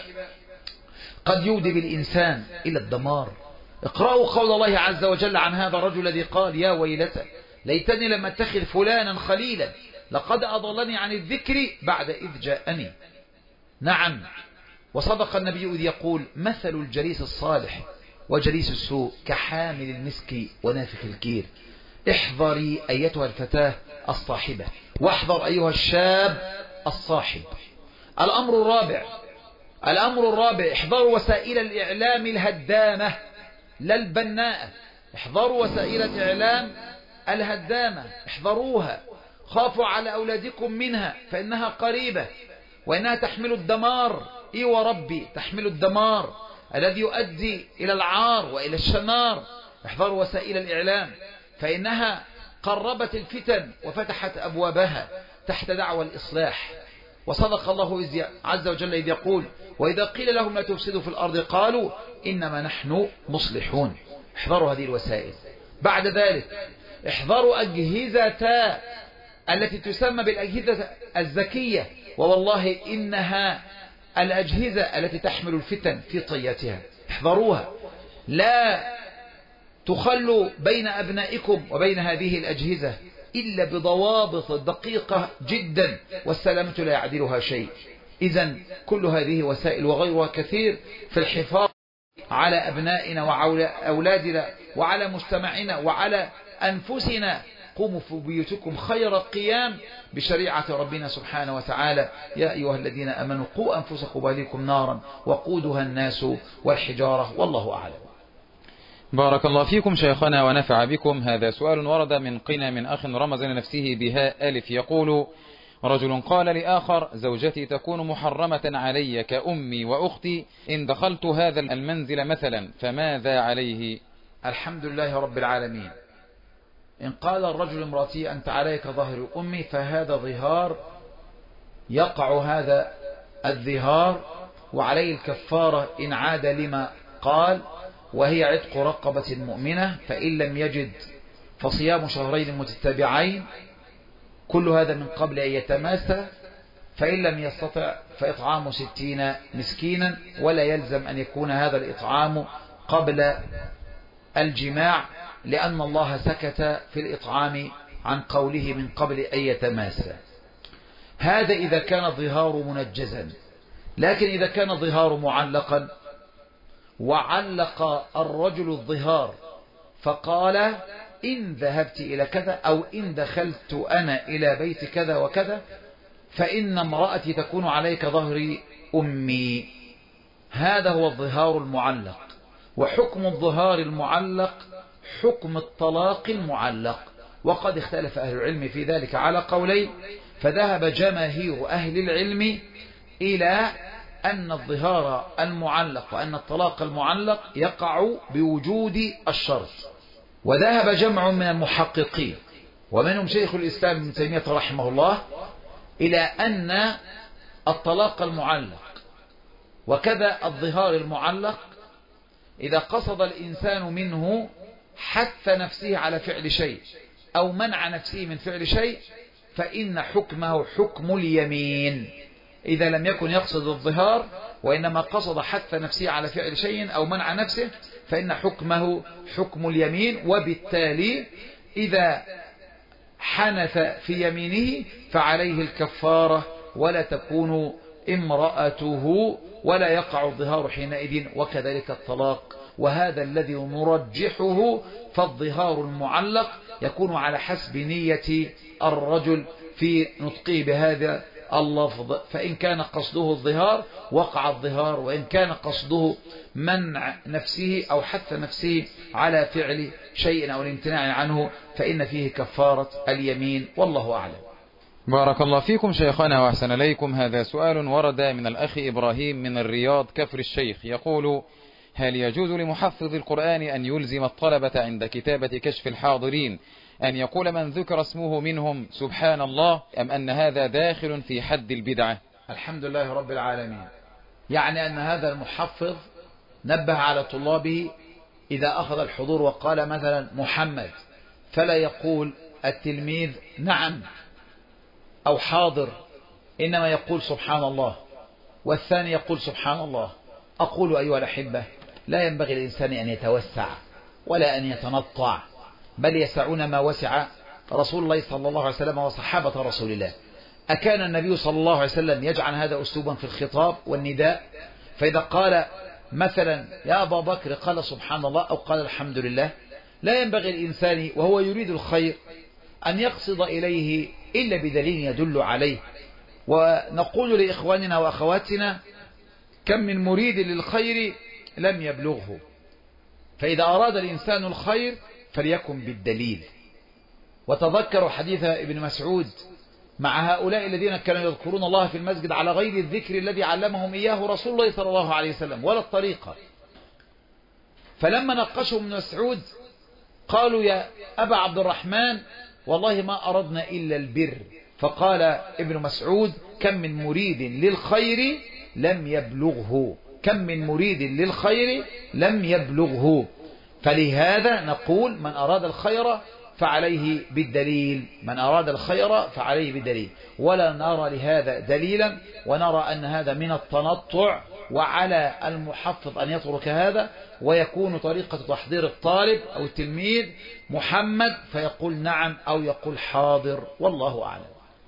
قد يودي بالإنسان إلى الدمار. اقرأوا قول الله عز وجل عن هذا الرجل الذي قال: يا ويلتى ليتني لم اتخذ فلانا خليلا لقد أضلني عن الذكر بعد إذ جاءني. نعم، وصدق النبي إذ يقول مثل الجليس الصالح وجليس السوء كحامل المسك ونافخ الكير. احذري أيتها الفتاة الصاحبة، واحذر أيها الشاب الصاحب. الأمر الرابع الأمر الرابع احذروا وسائل الإعلام الهدامة لا البناءة. احذروا وسائل الإعلام الهدامة، احذروها، خافوا على أولادكم منها فإنها قريبة وإنها تحمل الدمار. إي وربي تحمل الدمار الذي يؤدي إلى العار وإلى الشنار. احذروا وسائل الإعلام فإنها قربت الفتن وفتحت أبوابها تحت دعوى الإصلاح. وصدق الله عز وجل إذ يقول وإذا قيل لهم لا تفسدوا في الأرض قالوا إنما نحن مصلحون. احذروا هذه الوسائل. بعد ذلك احذروا أجهزة التي تسمى بالأجهزة الذكية، ووالله إنها الأجهزة التي تحمل الفتن في طياتها. احذروها، لا تخلوا بين أبنائكم وبين هذه الأجهزة إلا بضوابط دقيقة جدا، والسلامة لا يعدلها شيء. إذن كل هذه وسائل وغيرها كثير في الحفاظ على أبنائنا وعلى أولادنا وعلى مجتمعنا وعلى أنفسنا. قوموا في بيوتكم خير القيام بشريعة ربنا سبحانه وتعالى. يا أيها الذين أمنوا قوا أنفسكم وأهليكم نارا وقودها الناس والحجارة، والله أعلم. بارك الله فيكم شيخنا ونفع بكم. هذا سؤال ورد من قنا من أخ رمز لنفسه بهاء ألف يقول رجل قال لآخر زوجتي تكون محرمة علي كأمي وأختي إن دخلت هذا المنزل مثلا فماذا عليه؟ الحمد لله رب العالمين. إن قال الرجل امرأتي أنت عليك ظهر أمي فهذا ظهار، يقع هذا الظهار وعليه الكفارة إن عاد لما قال، وهي عتق رقبة مؤمنة، فإن لم يجد فصيام شهرين متتابعين، كل هذا من قبل أن يتماسى، فإن لم يستطع فإطعام ستين مسكينا، ولا يلزم أن يكون هذا الإطعام قبل الجماع لأن الله سكت في الإطعام عن قوله من قبل أن يتماسى. هذا إذا كان الظهار منجزا. لكن إذا كان الظهار معلقا وعلق الرجل الظهار فقال إن ذهبت إلى كذا أو إن دخلت أنا إلى بيت كذا وكذا فإن امرأتي تكون عليك ظهري أمي، هذا هو الظهار المعلق. وحكم الظهار المعلق حكم الطلاق المعلق، وقد اختلف أهل العلم في ذلك على قولين، فذهب جماهير أهل العلم إلى أن الظهار المعلق وأن الطلاق المعلق يقع بوجود الشرط، وذهب جمع من المحققين ومنهم شيخ الإسلام ابن تيمية رحمه الله إلى أن الطلاق المعلق وكذا الظهار المعلق إذا قصد الإنسان منه حث نفسه على فعل شيء أو منع نفسه من فعل شيء فإن حكمه حكم اليمين. إذا لم يكن يقصد الظهار وإنما قصد حث نفسه على فعل شيء أو منع نفسه فإن حكمه حكم اليمين، وبالتالي إذا حنث في يمينه فعليه الكفارة ولا تكون امرأته ولا يقع الظهار حينئذ، وكذلك الطلاق. وهذا الذي نرجحه، فالظهار المعلق يكون على حسب نية الرجل في نطقه بهذا اللفظ، فإن كان قصده الظهار وقع الظهار، وإن كان قصده منع نفسه أو حث نفسه على فعل شيء أو الامتناع عنه فإن فيه كفارة اليمين، والله أعلم. بارك الله فيكم شيخنا وأحسن إليكم. هذا سؤال ورد من الأخ إبراهيم من الرياض كفر الشيخ يقول هل يجوز لمحفظ القرآن أن يلزم الطلبة عند كتابة كشف الحاضرين أن يقول من ذكر اسمه منهم سبحان الله، أم أن هذا داخل في حد البدعة؟ الحمد لله رب العالمين. يعني أن هذا المحفظ نبه على طلابه إذا أخذ الحضور وقال مثلا محمد فلا يقول التلميذ نعم أو حاضر، إنما يقول سبحان الله، والثاني يقول سبحان الله. أقول أيها الأحبة لا ينبغي للإنسان أن يتوسع ولا أن يتنطع، بل يسعون ما وسع رسول الله صلى الله عليه وسلم وصحابة رسول الله. أكان النبي صلى الله عليه وسلم يجعل هذا أسلوبا في الخطاب والنداء؟ فإذا قال مثلا يا أبا بكر قال سبحان الله أو قال الحمد لله، لا ينبغي الإنسان وهو يريد الخير أن يقصد إليه إلا بدليل يدل عليه. ونقول لإخواننا وأخواتنا كم من مريد للخير لم يبلغه، فإذا أراد الإنسان الخير فليكن بالدليل. وتذكروا حديث ابن مسعود مع هؤلاء الذين كانوا يذكرون الله في المسجد على غير الذكر الذي علمهم إياه رسول الله صلى الله عليه وسلم ولا الطريقة. فلما ناقشهم ابن مسعود قالوا يا أبا عبد الرحمن والله ما أردنا إلا البر. فقال ابن مسعود كم من مريد للخير لم يبلغه، كم من مريد للخير لم يبلغه. فلهذا نقول من أراد الخير فعليه بالدليل، من أراد الخير فعليه بالدليل، ولا نرى لهذا دليلا، ونرى أن هذا من التنطع، وعلى المحفظ أن يترك هذا، ويكون طريقة تحضير الطالب أو التلميذ محمد فيقول نعم أو يقول حاضر، والله أعلم.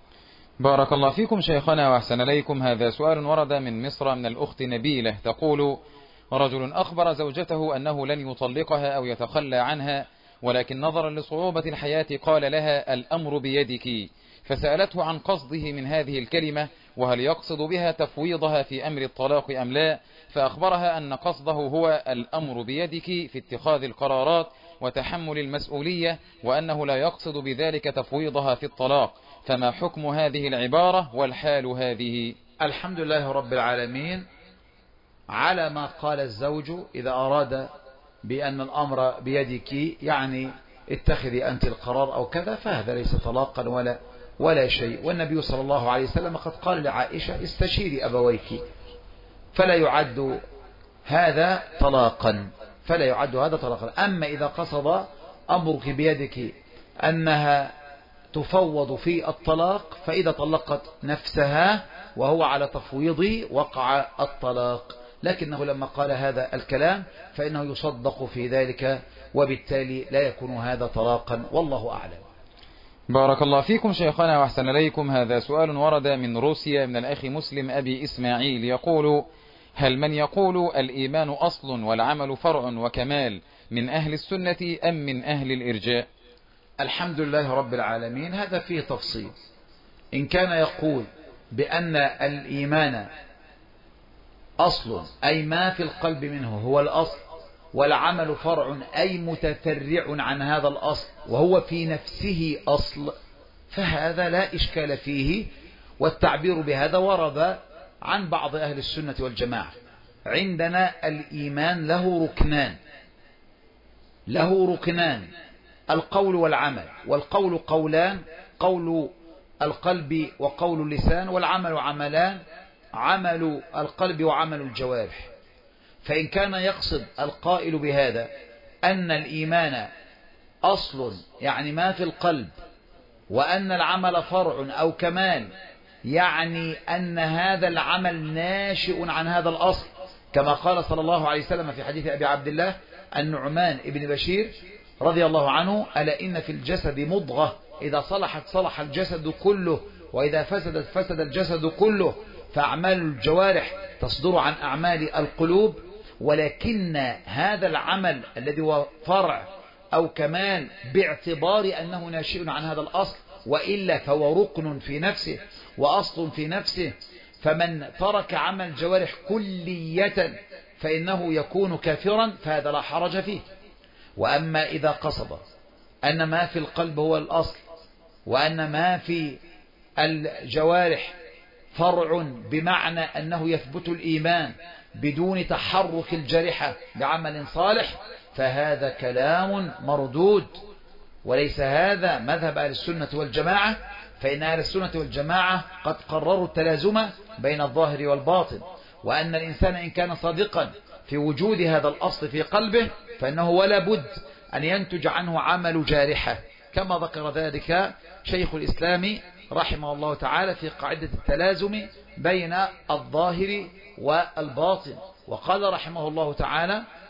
بارك الله فيكم شيخنا وأحسن إليكم. هذا سؤال ورد من مصر من الأخت نبيلة تقول: رجل أخبر زوجته أنه لن يطلقها أو يتخلى عنها، ولكن نظرا لصعوبة الحياة قال لها الأمر بيدك، فسألته عن قصده من هذه الكلمة وهل يقصد بها تفويضها في أمر الطلاق أم لا، فأخبرها أن قصده هو الأمر بيدك في اتخاذ القرارات وتحمل المسؤولية، وأنه لا يقصد بذلك تفويضها في الطلاق، فما حكم هذه العبارة والحال هذه؟ الحمد لله رب العالمين على ما قال الزوج إذا أراد بأن الأمر بيدك، يعني اتخذي أنت القرار أو كذا، فهذا ليس طلاقا ولا ولا شيء. والنبي صلى الله عليه وسلم قد قال لعائشة استشيري أبويك، فلا يعد هذا طلاقا، فلا يعد هذا طلاقا. أما إذا قصد أمرك بيدك أنها تفوض في الطلاق، فإذا طلقت نفسها وهو على تفويضه وقع الطلاق، لكنه لما قال هذا الكلام فإنه يصدق في ذلك، وبالتالي لا يكون هذا طلاقا، والله أعلم. بارك الله فيكم شيخنا وأحسن إليكم. هذا سؤال ورد من روسيا من الأخ مسلم أبي إسماعيل يقول: هل من يقول الإيمان أصل والعمل فرع وكمال من أهل السنة أم من أهل الإرجاء؟ الحمد لله رب العالمين، هذا فيه تفصيل. إن كان يقول بأن الإيمان أصل أي ما في القلب منه هو الأصل، والعمل فرع أي متفرع عن هذا الأصل وهو في نفسه أصل، فهذا لا إشكال فيه. والتعبير بهذا ورد عن بعض أهل السنة والجماعة. عندنا الإيمان له ركنان، له ركنان القول والعمل، والقول قولان، قول القلب وقول اللسان، والعمل عملان، عمل القلب وعمل الجوارح. فإن كان يقصد القائل بهذا أن الإيمان أصل يعني ما في القلب، وأن العمل فرع أو كمال يعني أن هذا العمل ناشئ عن هذا الأصل، كما قال صلى الله عليه وسلم في حديث أبي عبد الله النعمان ابن بشير رضي الله عنه: ألا إن في الجسد مضغة إذا صلحت صلح الجسد كله، وإذا فسدت فسد الجسد كله. فأعمال الجوارح تصدر عن أعمال القلوب، ولكن هذا العمل الذي هو فرع أو كمال باعتبار أنه ناشئ عن هذا الأصل، وإلا فهو ركن في نفسه وأصل في نفسه. فمن ترك عمل الجوارح كلية فإنه يكون كافرا، فهذا لا حرج فيه. وأما إذا قصد أن ما في القلب هو الأصل، وأن ما في الجوارح فرع بمعنى أنه يثبت الإيمان بدون تحرك الجارحة بعمل صالح، فهذا كلام مردود، وليس هذا مذهب أهل السنة والجماعة. فإن أهل السنة والجماعة قد قرروا التلازم بين الظاهر والباطن، وأن الإنسان إن كان صادقا في وجود هذا الأصل في قلبه فإنه ولا بد أن ينتج عنه عمل جارحة، كما ذكر ذلك شيخ الإسلام رحمه الله تعالى في قاعدة التلازم بين الظاهر والباطن. وقال رحمه الله تعالى: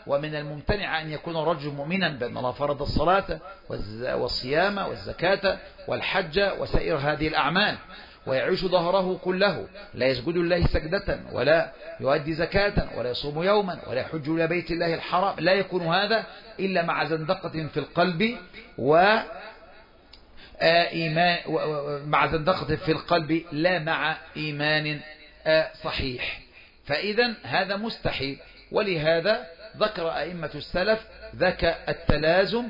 ومن الممتنع أن يكون الرجل مؤمنا بأن الله فرض الصلاة والصيام والزكاة والحج وسائر هذه الأعمال، ويعيش ظهره كله لا يسجد الله سجدة ولا يؤدي زكاة ولا يصوم يوما ولا يحج إلى بيت الله الحرام، لا يكون هذا إلا مع زندقة في القلب و إيمان مع زندقة في القلب لا مع إيمان صحيح. فإذا هذا مستحيل، ولهذا ذكر أئمة السلف ذاك التلازم،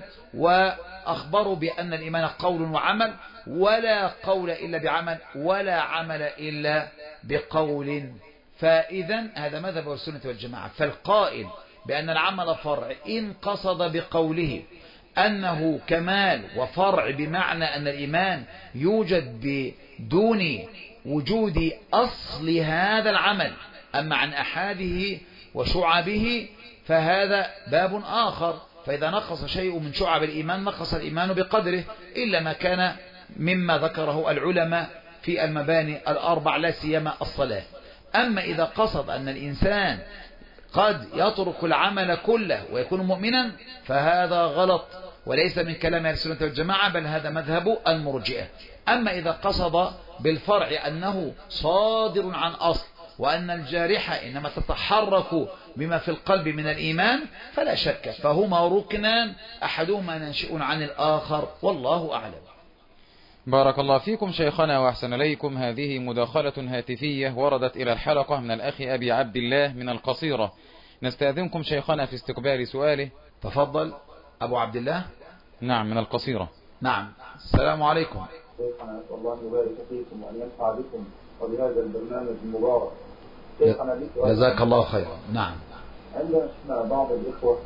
وأخبروا بأن الإيمان قول وعمل، ولا قول إلا بعمل، ولا عمل إلا بقول. فإذا هذا مذهب السنة والجماعة. فالقائل بأن العمل فرع إن قصد بقوله أنه كمال وفرع بمعنى أن الإيمان يوجد بدون وجود أصل هذا العمل، أما عن أحاده وشعبه فهذا باب آخر. فإذا نقص شيء من شعب الإيمان نقص الإيمان بقدره، إلا ما كان مما ذكره العلماء في المباني الأربع لا سيما الصلاة. أما إذا قصد أن الإنسان قد يترك العمل كله ويكون مؤمنا فهذا غلط، وليس من كلام أهل السنة والجماعة، بل هذا مذهب المرجئة. أما إذا قصد بالفرع أنه صادر عن أصل، وأن الجارحة إنما تتحرك بما في القلب من الإيمان، فلا شك فهما ركنان أحدهما ناشئ عن الآخر، والله أعلم. بارك الله فيكم شيخنا وأحسن إليكم. هذه مداخلة هاتفية وردت إلى الحلقة من الأخ أبي عبد الله من القصيرة. نستأذنكم شيخنا في استقبال سؤاله. تفضل أبو عبد الله. نعم من القصيرة. نعم. السلام عليكم. شيخنا الله يبارك فيكم وأن ينفع بكم وبهذا البرنامج المبارك. شيخنا جزاك الله خيرا. نعم. عندنا بعض الإخوة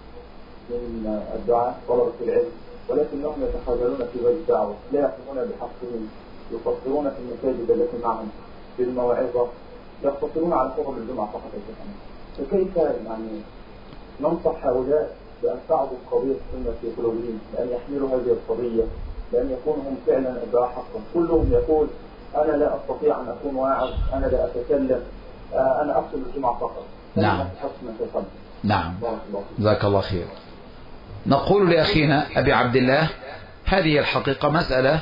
من الدعاء طلبة العلم ولكنهم يتخاذلون في باب الدعوة، لا يقومون بحقهم، يقصرون في المساجد التي معهم في الموعظة، يقتصرون على خطب الجمعة فقط يا شيخنا. فكيف يعني ننصح هؤلاء بأن تعظم قضية السنة في قلوبهم، بأن يحملوا هذه القضية، بأن يكونوا هم فعلا الدعاء حقا؟ كلهم يقول أنا لا أستطيع أن أكون واعظ، أنا لا أتكلم، أنا أقصد الجمعة فقط. نعم. نعم. جزاك الله خير. نقول لأخينا أبي عبد الله هذه الحقيقة مسألة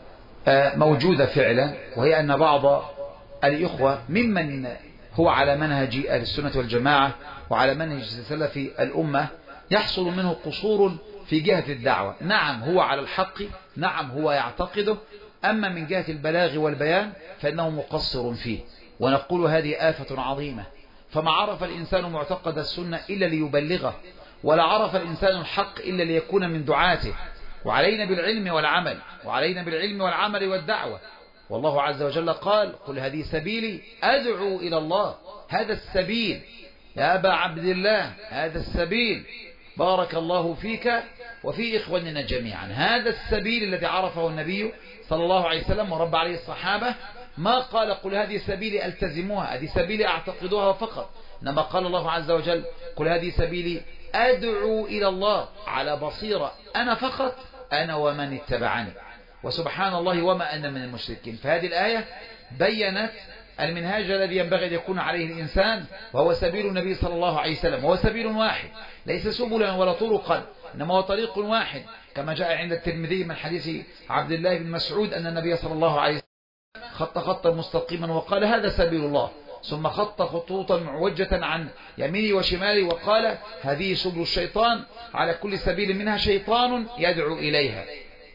موجودة فعلا، وهي أن بعض الإخوة ممن هو على منهج أهل السنة والجماعة وعلى منهج سلف الأمة يحصل منه قصور في جهة الدعوة. نعم هو على الحق، نعم هو يعتقده، أما من جهة البلاغ والبيان فإنه مقصر فيه. ونقول هذه آفة عظيمة، فما عرف الإنسان معتقد السنة إلا ليبلغه، ولا عرف الإنسان الحق إلا ليكون من دعاته. وعلينا بالعلم والعمل، وعلينا بالعلم والعمل والدعوة. والله عز وجل قال قل هذه سبيلي أدعو إلى الله. هذا السبيل يا أبا عبد الله، هذا السبيل. بارك الله فيك وفي إخواننا جميعا. هذا السبيل الذي عرفه النبي صلى الله عليه وسلم ورب عليه الصحابة. ما قال قل هذه سبيلي ألتزموها، هذه سبيلي أعتقدوها فقط، إنما قال الله عز وجل قل هذه سبيلي أدعو إلى الله على بصيرة، أنا فقط، أنا ومن اتبعني، وسبحان الله وما أنا من المشركين. فهذه الآية بيّنت المنهاج الذي ينبغي أن يكون عليه الإنسان، وهو سبيل النبي صلى الله عليه وسلم. وهو سبيل واحد، ليس سبلا ولا طرقا، إنما هو طريق واحد، كما جاء عند الترمذي من حديث عبد الله بن مسعود أن النبي صلى الله عليه وسلم خط خطا مستقيما وقال هذا سبيل الله، ثم خط خطوطا معوجة عن يمينه وشماله وقال هذه سبل الشيطان، على كل سبيل منها شيطان يدعو إليها.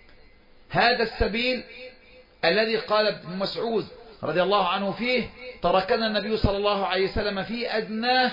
هذا السبيل الذي قال ابن مسعود رضي الله عنه فيه تركنا النبي صلى الله عليه وسلم في أدناه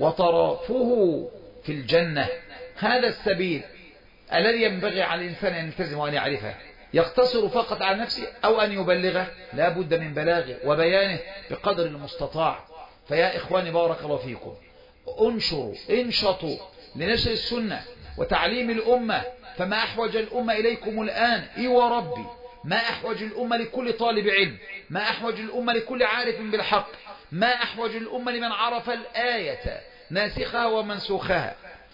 وطرفه في الجنة. هذا السبيل الذي ينبغي على الإنسان أن يلتزم وأن يعرفه. يقتصر فقط على نفسه أو أن يبلغه؟ لا بد من بلاغه وبيانه بقدر المستطاع. فيا إخواني بارك الله فيكم، انشروا انشطوا لنشر السنة وتعليم الأمة. فما أحوج الأمة إليكم الآن؟ إي وربي ما أحوج الأمة لكل طالب علم، ما أحوج الأمة لكل عارف بالحق، ما أحوج الأمة لمن عرف الآية ناسخها ومنسوخها،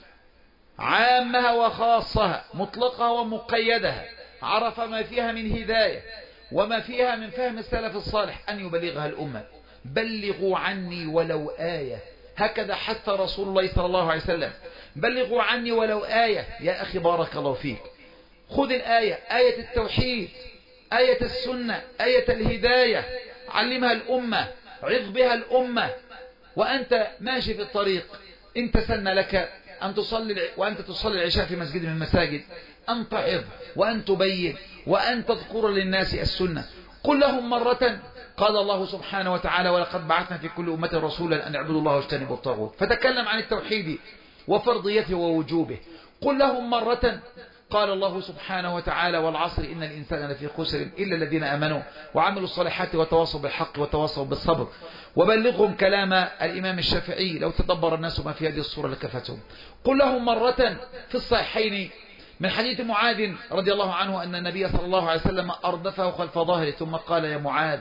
عامها وخاصها، مطلقها ومقيدها، عرف ما فيها من هداية وما فيها من فهم السلف الصالح، أن يبلغها الأمة. بلغوا عني ولو آية، هكذا حث رسول الله صلى الله عليه وسلم. بلغوا عني ولو آية. يا أخي بارك الله فيك، خذ الآية، آية التوحيد، آية السنة، آية الهداية، علمها الأمة، عظ بها الأمة، وأنت ماشي في الطريق إن تسن لك أن تصلي وأنت تصلي العشاء في مسجد من المساجد، أن تعظ وأن تبين وأن تذكر للناس السنة. قل لهم مرة، قال الله سبحانه وتعالى: ولقد بعثنا في كل أمة رسولا أن اعبدوا الله واجتنبوا الطاغوت. فتكلم عن التوحيد وفرضيته ووجوبه. قل لهم مرة، قال الله سبحانه وتعالى: والعصر إن الإنسان لفي خسر إلا الذين آمنوا وعملوا الصالحات وتواصوا بالحق وتواصوا بالصبر. وبلغهم كلام الإمام الشافعي: لو تدبر الناس ما في هذه الصورة لكفتهم. قل لهم مرة في الصحيحين من حديث معاذ رضي الله عنه أن النبي صلى الله عليه وسلم أردفه خلف ظهره ثم قال: يا معاذ.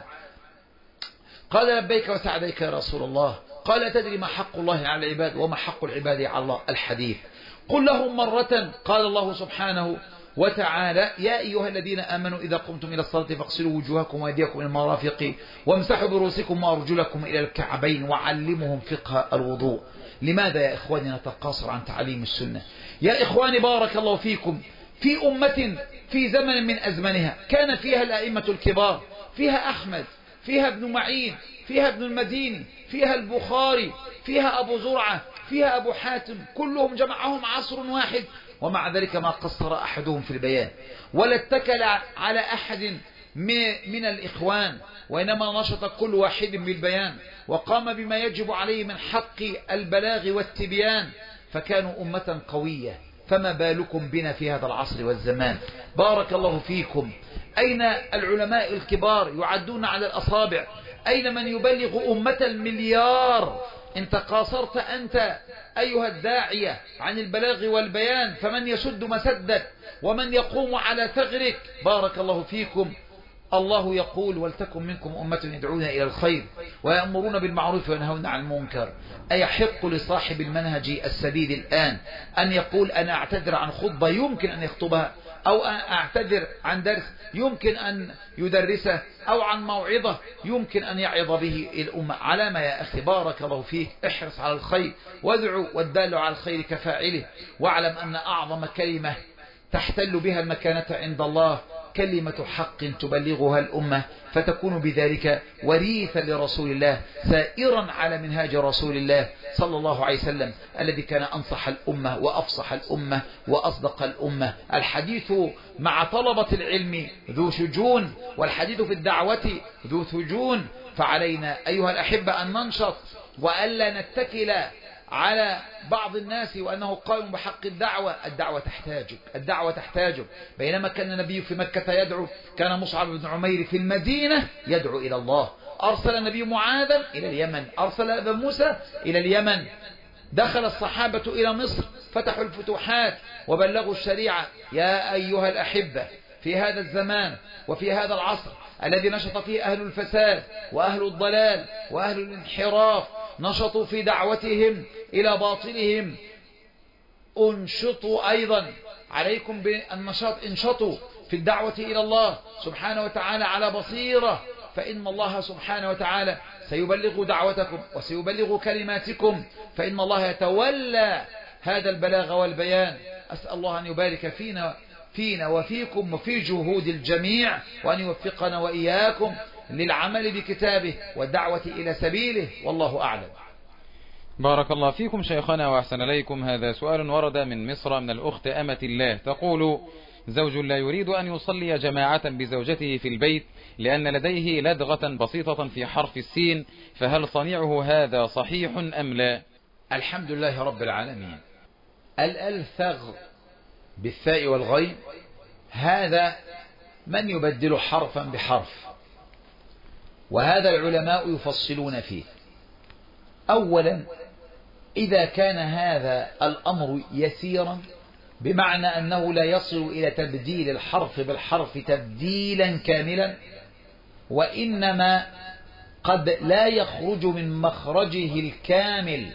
قال: لبيك وسعديك يا رسول الله. قال: تدري ما حق الله على العباد وما حق العباد على الله؟ الحديث. قل لهم مرة، قال الله سبحانه وتعالى: يا أيها الذين آمنوا إذا قمتم إلى الصلاة فاغسلوا وجوهكم وأيديكم إلى المرافق وامسحوا برؤوسكم وأرجلكم إلى الكعبين وعلمهم فقه الوضوء. لماذا يا إخواني نتقاصر عن تعليم السنة؟ يا إخواني بارك الله فيكم، في أمة في زمن من أزمنها كان فيها الأئمة الكبار، فيها أحمد، فيها ابن معين، فيها ابن المديني، فيها البخاري، فيها أبو زرعة، فيها أبو حاتم، كلهم جمعهم عصر واحد، ومع ذلك ما قصر أحدهم في البيان ولا اتكل على أحد من الإخوان، وإنما نشط كل واحد بالبيان وقام بما يجب عليه من حق البلاغ والتبيان، فكانوا أمة قوية. فما بالكم بنا في هذا العصر والزمان؟ بارك الله فيكم. أين العلماء الكبار يعدون على الأصابع؟ أين من يبلغ أمة المليار؟ إن تقاصرت أنت أيها الداعية عن البلاغ والبيان فمن يسد مسدك ومن يقوم على ثغرك؟ بارك الله فيكم. الله يقول: ولتكن منكم أمة يدعون إلى الخير ويأمرون بالمعروف وينهون عن المنكر. أيحق لصاحب المنهج السديد الآن أن يقول: أنا أعتذر عن خطبة يمكن أن يخطبها، أو أعتذر عن درس يمكن أن يدرسه، أو عن موعظة يمكن أن يعظ به الأمة؟ على ما يا أخي بارك الله فيك، احرص على الخير وادعو، والدال على الخير كفاعله، واعلم أن أعظم كلمة تحتل بها المكانة عند الله كلمة حق تبلغها الأمة، فتكون بذلك وريثا لرسول الله، سائرا على منهاج رسول الله صلى الله عليه وسلم الذي كان أنصح الأمة وأفصح الأمة وأصدق الأمة. الحديث مع طلبة العلم ذو شجون، والحديث في الدعوة ذو ثجون، فعلينا أيها الأحبة أن ننشط وألا نتكل على بعض الناس وأنه قائم بحق الدعوة. الدعوة تحتاجك، الدعوة تحتاجك. بينما كان النبي في مكة يدعو، كان مصعب بن عمير في المدينة يدعو إلى الله. أرسل النبي معاذا إلى اليمن، أرسل أبا موسى إلى اليمن، دخل الصحابة إلى مصر، فتحوا الفتوحات وبلغوا الشريعة. يا أيها الأحبة، في هذا الزمان وفي هذا العصر الذي نشط فيه أهل الفساد وأهل الضلال وأهل الانحراف، نشطوا في دعوتهم إلى باطلهم، انشطوا أيضا، عليكم بالنشاط، انشطوا في الدعوة إلى الله سبحانه وتعالى على بصيرة، فإن الله سبحانه وتعالى سيبلغ دعوتكم وسيبلغ كلماتكم، فإن الله يتولى هذا البلاغ والبيان. أسأل الله أن يبارك فينا فينا وفيكم وفي جهود الجميع، وأن يوفقنا وإياكم للعمل بكتابه والدعوة إلى سبيله، والله أعلم. بارك الله فيكم شيخنا وأحسن إليكم. هذا سؤال ورد من مصر من الأخت أمة الله، تقول: زوج لا يريد أن يصلي جماعة بزوجته في البيت لأن لديه لدغة بسيطة في حرف السين، فهل صنيعه هذا صحيح أم لا؟ الحمد لله رب العالمين. الألثغ بالثاء والغين هذا من يبدل حرفا بحرف، وهذا العلماء يفصلون فيه. أولا، إذا كان هذا الأمر يسيرا بمعنى أنه لا يصل إلى تبديل الحرف بالحرف تبديلا كاملا، وإنما قد لا يخرج من مخرجه الكامل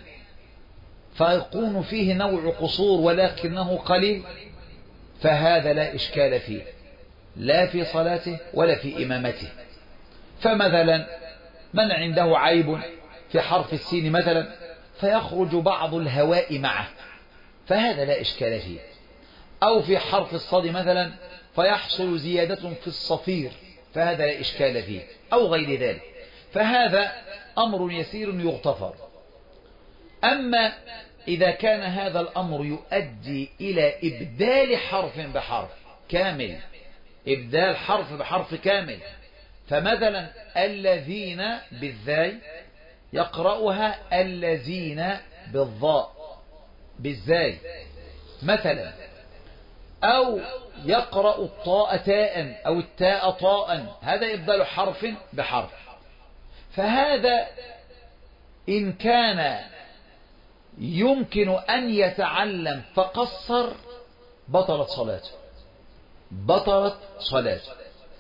فيكون فيه نوع قصور ولكنه قليل، فهذا لا إشكال فيه لا في صلاته ولا في إمامته. فمثلا من عنده عيب في حرف السين مثلا فيخرج بعض الهواء معه، فهذا لا إشكال فيه. أو في حرف الصاد مثلا فيحصل زيادة في الصفير، فهذا لا إشكال فيه، أو غير ذلك، فهذا أمر يسير يغتفر. أما إذا كان هذا الأمر يؤدي إلى إبدال حرف بحرف كامل، إبدال حرف بحرف كامل، فمثلا الذين بالذاي يقرأها الذين بالضاء بالزاي مثلا، أو يقرأ الطاء تاء أو التاء طاء، هذا إبدال حرف بحرف. فهذا إن كان يمكن أن يتعلم فقصر بطلت صلاته، بطلت صلاته.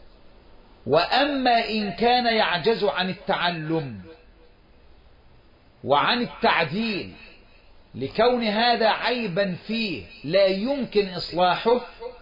وأما إن كان يعجز عن التعلم وعن التعديل لكون هذا عيبا فيه لا يمكن إصلاحه،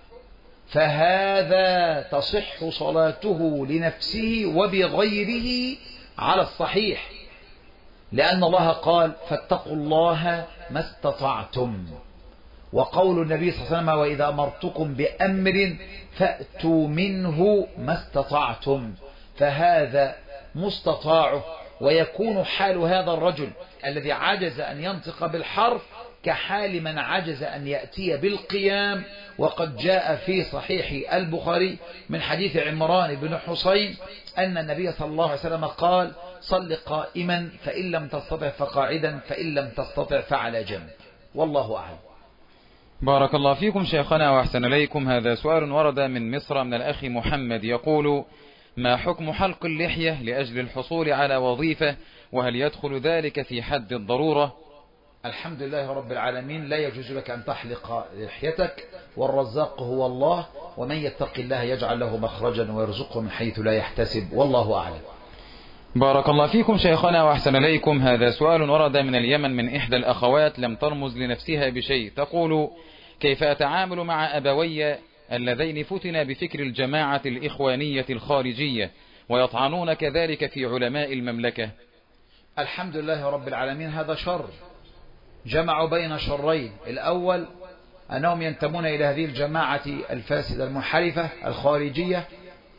فهذا تصح صلاته لنفسه وبغيره على الصحيح، لأن الله قال فاتقوا الله ما استطعتم، وقول النبي صلى الله عليه وسلم وإذا أمرتكم بأمر فأتوا منه ما استطعتم، فهذا مستطاعه. ويكون حال هذا الرجل الذي عجز أن ينطق بالحرف كحال من عجز أن يأتي بالقيام. وقد جاء في صحيح البخاري من حديث عمران بن حسين أن النبي صلى الله عليه وسلم قال صل قائما فإن لم تستطع فقاعدا فإن لم تستطع فعلى جنب، والله أعلم. بارك الله فيكم شيخنا وأحسن إليكم. هذا سؤال ورد من مصر من الأخ محمد يقول: ما حكم حلق اللحية لأجل الحصول على وظيفة، وهل يدخل ذلك في حد الضرورة؟ الحمد لله رب العالمين، لا يجوز لك أن تحلق لحيتك، والرزاق هو الله، ومن يتق الله يجعل له مخرجا ويرزقه من حيث لا يحتسب، والله أعلم. بارك الله فيكم شيخنا وأحسن إليكم. هذا سؤال ورد من اليمن من إحدى الأخوات لم ترمز لنفسها بشيء، تقول: كيف أتعامل مع أبوي اللذين فتنا بفكر الجماعة الإخوانية الخارجية ويطعنون كذلك في علماء المملكة؟ الحمد لله رب العالمين، هذا شر، جمعوا بين شرين. الأول أنهم ينتمون إلى هذه الجماعة الفاسدة المنحرفة الخارجية،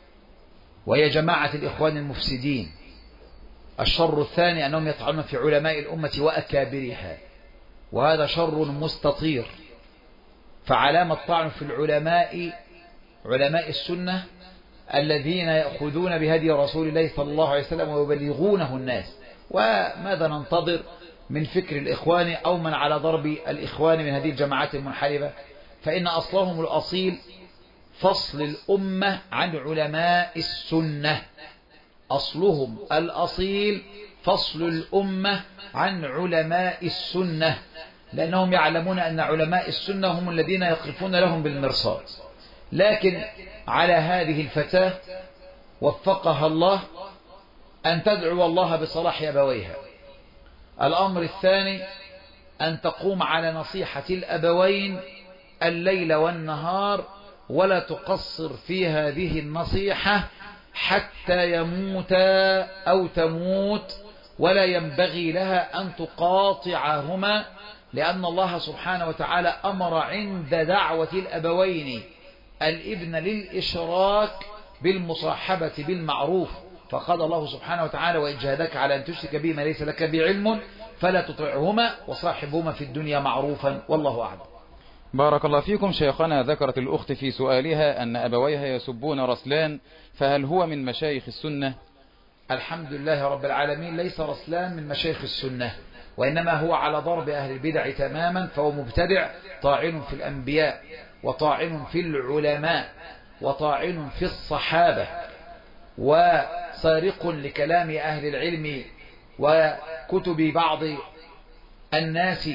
وهي جماعة الإخوان المفسدين. الشر الثاني أنهم يطعنون في علماء الأمة وأكابرها، وهذا شر مستطير. فعلامة الطعن في العلماء، علماء السنة الذين يأخذون بهدي رسول الله صلى الله عليه وسلم ويبلغونه الناس. وماذا ننتظر من فكر الإخوان أو من على ضرب الإخوان من هذه الجماعات المنحرفة؟ فإن أصلهم الأصيل فصل الأمة عن علماء السنة، أصلهم الأصيل فصل الأمة عن علماء السنة، لأنهم يعلمون أن علماء السنة هم الذين يقفون لهم بالمرصاد. لكن على هذه الفتاة وفقها الله أن تدعو الله بصلاح أبويها. الأمر الثاني أن تقوم على نصيحة الأبوين الليل والنهار، ولا تقصر في هذه النصيحة حتى يموتا أو تموت، ولا ينبغي لها أن تقاطعهما، لأن الله سبحانه وتعالى أمر عند دعوة الأبوين الابن للإشراك بالمصاحبة بالمعروف، فقال الله سبحانه وتعالى: وإن جاهداك على أن تشرك بي ما ليس لك بعلم فلا تطعهما وصاحبهما في الدنيا معروفا، والله أعلم. بارك الله فيكم شيخنا. ذكرت الأخت في سؤالها أن أبويها يسبون رسلان، فهل هو من مشايخ السنة؟ الحمد لله رب العالمين، ليس رسلان من مشايخ السنة، وإنما هو على ضرب أهل البدع تماما، فهو مبتدع طاعن في الأنبياء وطاعن في العلماء وطاعن في الصحابة وسارق لكلام أهل العلم وكتب بعض الناس،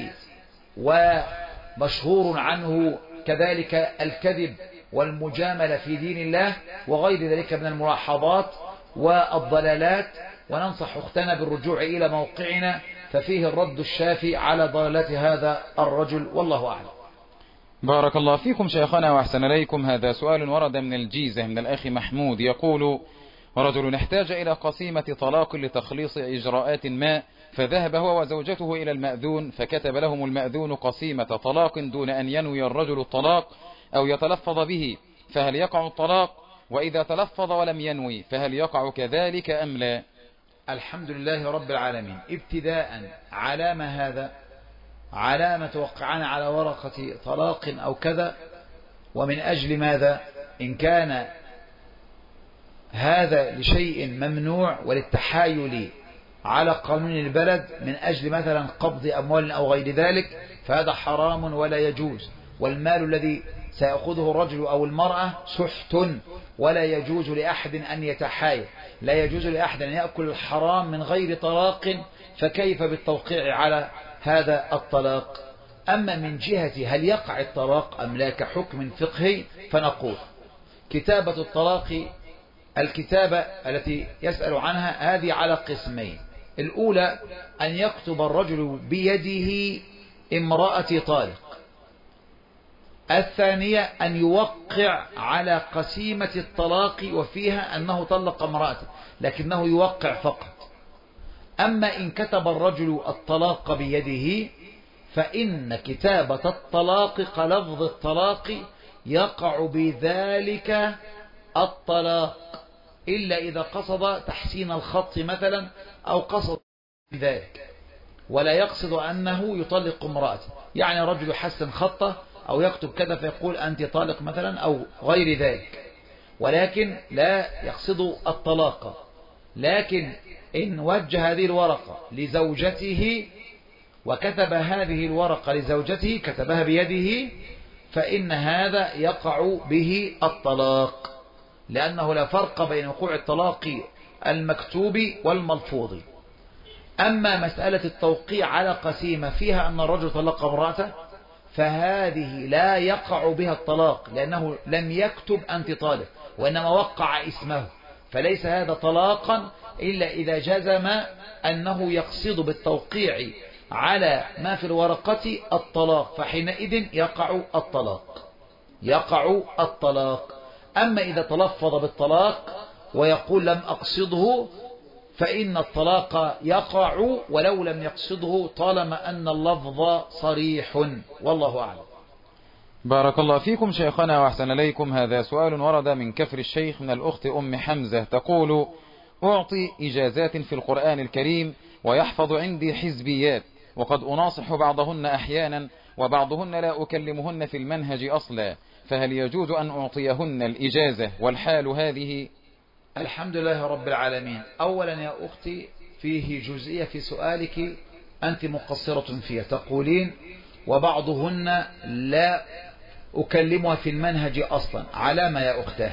ومشهور عنه كذلك الكذب والمجاملة في دين الله وغير ذلك من الملاحظات والضلالات. وننصح أختنا بالرجوع إلى موقعنا ففيه الرد الشافي على ضلالات هذا الرجل، والله أعلم. بارك الله فيكم شيخنا وأحسن إليكم. هذا سؤال ورد من الجيزة من الأخ محمود يقول: رجل احتاج إلى قسيمة طلاق لتخليص إجراءات ما، فذهب هو وزوجته إلى المأذون فكتب لهم المأذون قسيمة طلاق دون أن ينوي الرجل الطلاق أو يتلفظ به، فهل يقع الطلاق؟ وإذا تلفظ ولم ينوي فهل يقع كذلك أم لا؟ الحمد لله رب العالمين. ابتداء علامة هذا علامة توقعنا على ورقة طلاق أو كذا، ومن أجل ماذا؟ إن كان هذا لشيء ممنوع وللتحايل على قانون البلد من أجل مثلا قبض أموال أو غير ذلك فهذا حرام ولا يجوز، والمال الذي سيأخذه الرجل أو المرأة سحت ولا يجوز لأحد أن يتحايل، لا يجوز لأحد أن يأكل الحرام من غير طلاق، فكيف بالتوقيع على هذا الطلاق؟ أما من جهة هل يقع الطلاق أم لا كحكم فقهي، فنقول كتابة الطلاق الكتابة التي يسأل عنها هذه على قسمين. الأولى أن يكتب الرجل بيده امرأة طالق، الثانية أن يوقع على قسيمة الطلاق وفيها أنه طلق امرأته لكنه يوقع فقط. أما إن كتب الرجل الطلاق بيده فإن كتابة الطلاق كلفظ الطلاق يقع بذلك الطلاق، إلا إذا قصد تحسين الخط مثلا أو قصد ذلك، ولا يقصد أنه يطلق امرأته، يعني رجل حسن خطه أو يكتب كذا فيقول أنت طالق مثلا أو غير ذلك، ولكن لا يقصد الطلاق. لكن إن وجه هذه الورقة لزوجته وكتب هذه الورقة لزوجته كتبها بيده فإن هذا يقع به الطلاق، لأنه لا فرق بين وقوع الطلاق المكتوب والملفوظ. أما مسألة التوقيع على قسيمة فيها أن الرجل طلق امرأته فهذه لا يقع بها الطلاق، لأنه لم يكتب أنت طالق وإنما وقع اسمه، فليس هذا طلاقا إلا إذا جزم أنه يقصد بالتوقيع على ما في الورقة الطلاق، فحينئذ يقع الطلاق يقع الطلاق. أما إذا تلفظ بالطلاق ويقول لم أقصده فإن الطلاق يقع ولو لم يقصده طالما أن اللفظ صريح، والله أعلم. بارك الله فيكم شيخنا وأحسن إليكم. هذا سؤال ورد من كفر الشيخ من الأخت أم حمزة تقول: أعطي إجازات في القرآن الكريم ويحفظ عندي حزبيات، وقد أناصح بعضهن أحيانا وبعضهن لا أكلمهن في المنهج أصلا، فهل يجوز أن أعطيهن الإجازة والحال هذه؟ الحمد لله رب العالمين. أولا يا أختي فيه جزئية في سؤالك أنت مقصرة فيها، تقولين وبعضهن لا أكلمها في المنهج أصلا. على ما يا أختاه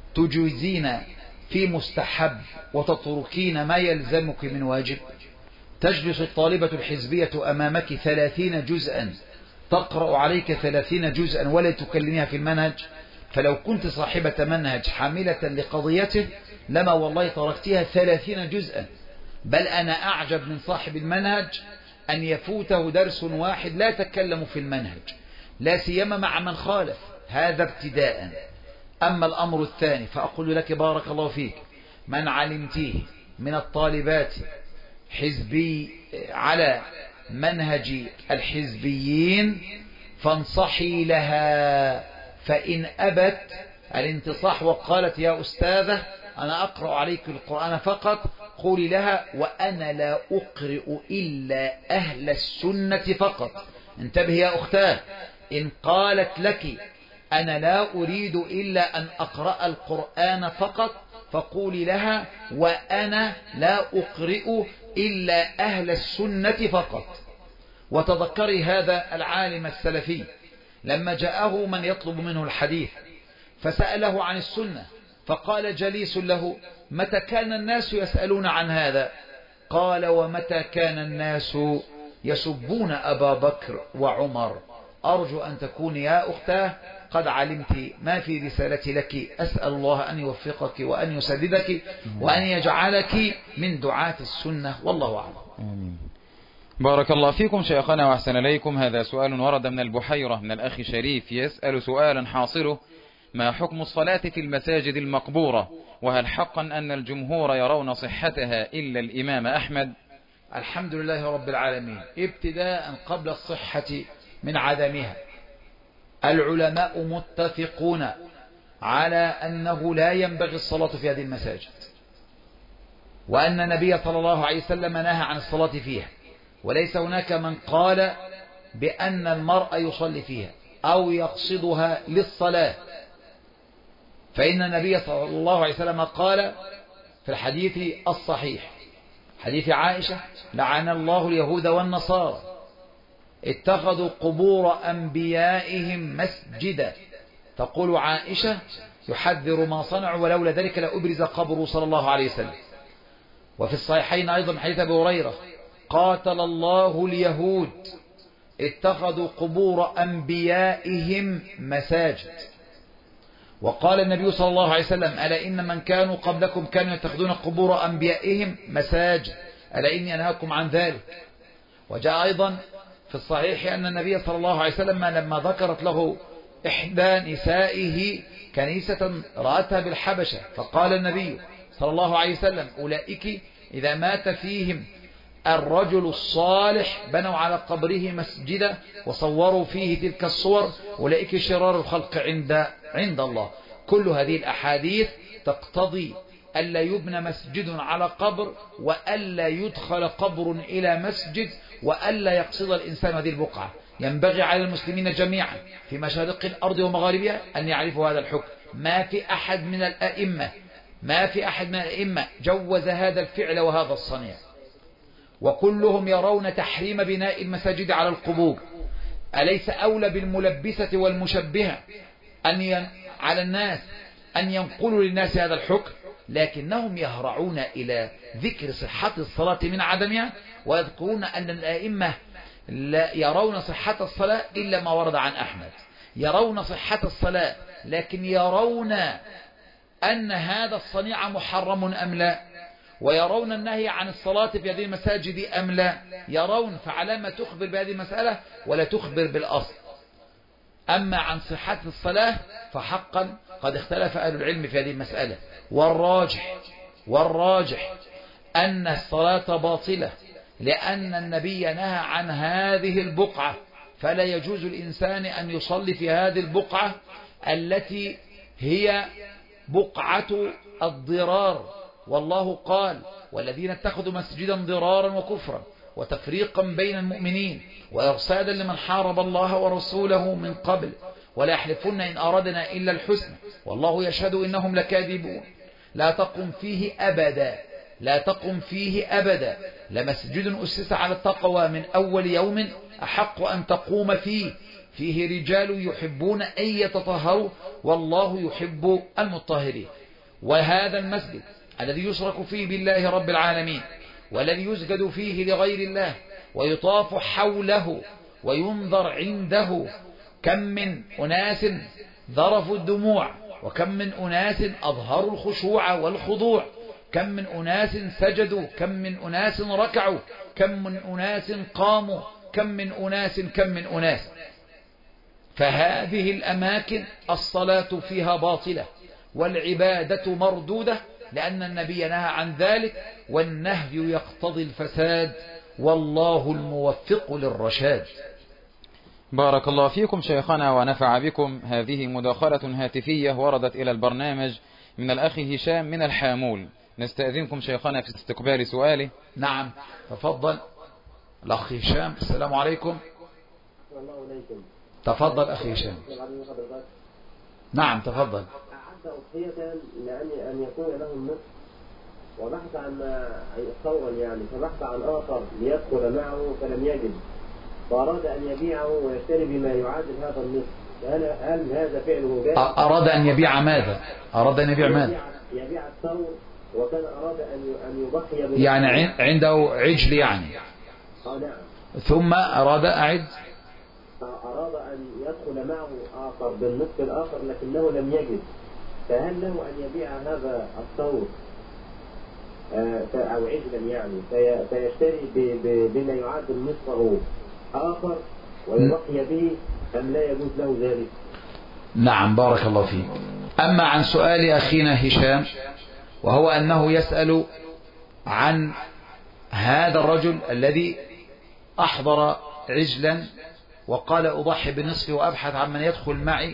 تجوزين في مستحب وتتركين ما يلزمك من واجب؟ تجلس الطالبة الحزبية أمامك ثلاثين جزءا تقرأ عليك ثلاثين جزءا ولا تكلميها في المنهج؟ فلو كنت صاحبة منهج حاملة لقضيته لما والله تركتها ثلاثين جزءا. بل أنا أعجب من صاحب المنهج أن يفوته درس واحد لا تكلم في المنهج، لا سيما مع من خالف. هذا ابتداء. أما الأمر الثاني فأقول لك بارك الله فيك، من علمتيه من الطالبات حزبي على منهج الحزبيين فانصحي لها، فإن أبت الانتصاح وقالت يا أستاذة أنا أقرأ عليك القرآن فقط، قولي لها وأنا لا أقرأ إلا أهل السنة فقط. انتبه يا أختاه، إن قالت لك أنا لا أريد إلا أن أقرأ القرآن فقط فقولي لها وأنا لا أقرأ إلا أهل السنة فقط. وتذكري هذا العالم السلفي لما جاءه من يطلب منه الحديث فسأله عن السنة فقال جليس له متى كان الناس يسألون عن هذا؟ قال ومتى كان الناس يسبون أبا بكر وعمر. أرجو أن تكون يا أختاه قد علمت ما في رسالتي لك. أسأل الله أن يوفقك وأن يسددك وأن يجعلك من دعاة السنة، والله أعلم. آمين. بارك الله فيكم شيخنا وأحسن إليكم. هذا سؤال ورد من البحيرة من الأخ شريف يسأل سؤالا حاصله: ما حكم الصلاة في المساجد المقبورة؟ وهل حقا أن الجمهور يرون صحتها إلا الإمام أحمد؟ الحمد لله رب العالمين. ابتداء قبل الصحة من عدمها، العلماء متفقون على أنه لا ينبغي الصلاة في هذه المساجد، وأن النبي صلى الله عليه وسلم نهى عن الصلاة فيها، وليس هناك من قال بأن المرء يصلي فيها أو يقصدها للصلاة، فإن النبي صلى الله عليه وسلم قال في الحديث الصحيح حديث عائشة: لعن الله اليهود والنصارى اتخذوا قبور أنبيائهم مسجدا. تقول عائشة: يحذر ما صنعوا ولولا ذلك لأبرز قبره صلى الله عليه وسلم. وفي الصحيحين أيضا حديث أبي هريرة: قاتل الله اليهود اتخذوا قبور أنبيائهم مساجد. وقال النبي صلى الله عليه وسلم: ألا إن من كانوا قبلكم كانوا يتخذون قبور أنبيائهم مساجد، ألا إني أنهاكم عن ذلك. وجاء أيضا في الصحيح أن النبي صلى الله عليه وسلم لما ذكرت له إحدى نسائه كنيسة رأتها بالحبشة، فقال النبي صلى الله عليه وسلم: أولئك إذا مات فيهم الرجل الصالح بنوا على قبره مسجدا وصوروا فيه تلك الصور، أولئك شرار الخلق عند عند الله. كل هذه الأحاديث تقتضي ألا يبنى مسجد على قبر، وألا يدخل قبر إلى مسجد، وألا يقصد الإنسان هذه البقعة. ينبغي على المسلمين جميعا في مشارق الأرض ومغاربها أن يعرفوا هذا الحكم. ما في أحد من الأئمة ما في أحد من الأئمة جوز هذا الفعل وهذا الصنيع، وكلهم يرون تحريم بناء المساجد على القبور. أليس أولى بالملبسة والمشبهة أن ين... على الناس أن ينقلوا للناس هذا الحكم؟ لكنهم يهرعون إلى ذكر صحة الصلاة من عدمها، ويذكرون أن الأئمة لا يرون صحة الصلاة إلا ما ورد عن أحمد. يرون صحة الصلاة، لكن يرون أن هذا الصنيع محرم أم لا، ويرون النهي عن الصلاة في هذه المساجد أم لا. يرون، فعلامة تخبر بهذه المسألة ولا تخبر بالأصل. أما عن صحة الصلاة فحقا قد اختلف أهل العلم في هذه المسألة، والراجح والراجح أن الصلاة باطلة، لأن النبي نهى عن هذه البقعة، فلا يجوز الإنسان أن يصلي في هذه البقعة التي هي بقعة الضرار. والله قال: والذين اتخذوا مسجدا ضرارا وكفرا وتفريقا بين المؤمنين وإرصادا لمن حارب الله ورسوله من قبل ولا يحلفن إن أردنا إلا الحسنى والله يشهد إنهم لكاذبون. لا تقم فيه أبدا لا تقم فيه أبدا لمسجد أسس على التقوى من أول يوم أحق أن تقوم فيه فيه رجال يحبون أن يتطهروا والله يحب المطهرين. وهذا المسجد الذي يشرك فيه بالله رب العالمين، والذي يسجد فيه لغير الله، ويطاف حوله وينظر عنده، كم من أناس ذرفوا الدموع، وكم من أناس أظهروا الخشوع والخضوع، كم من أناس سجدوا، كم من أناس ركعوا، كم من أناس قاموا، كم من أناس كم من أناس. فهذه الأماكن الصلاة فيها باطلة والعبادة مردودة، لأن النبي نهى عن ذلك، والنهي يقتضي الفساد، والله الموفق للرشاد. بارك الله فيكم شيخنا ونفع بكم. هذه مداخلة هاتفية وردت إلى البرنامج من الأخ هشام من الحامول. نستأذنكم شيخنا في استقبال سؤاله. نعم، تفضل الأخ هشام. السلام عليكم. تفضل أخي هشام. نعم تفضل. أعد أضحية لأن أن يكون له النصف، وبحث عن ثورا يعني فبحث عن آخر ليدخل معه فلم يجد، فأراد أن يبيعه ويشتري بما يعادل هذا النصف. هل هل هذا فعله جائز؟ أراد أن يبيع ماذا؟ أراد أن يبيع ماذا؟ يبيع الثور، وكان أراد أن أن يضحي يعني عنده عجل يعني. آه نعم. ثم أراد أعد أراد أن يدخل معه آخر بالنصف الآخر لكنه لم يجد، فهل له أن يبيع هذا الثور أو عجلا يعني فيشتري بما يعادل نصفه آخر ويضحي به، أم لا يجوز له ذلك؟ نعم بارك الله فيك. أما عن سؤال أخينا هشام، وهو أنه يسأل عن هذا الرجل الذي أحضر عجلا وقال أضحي بالنصف وأبحث عن من يدخل معي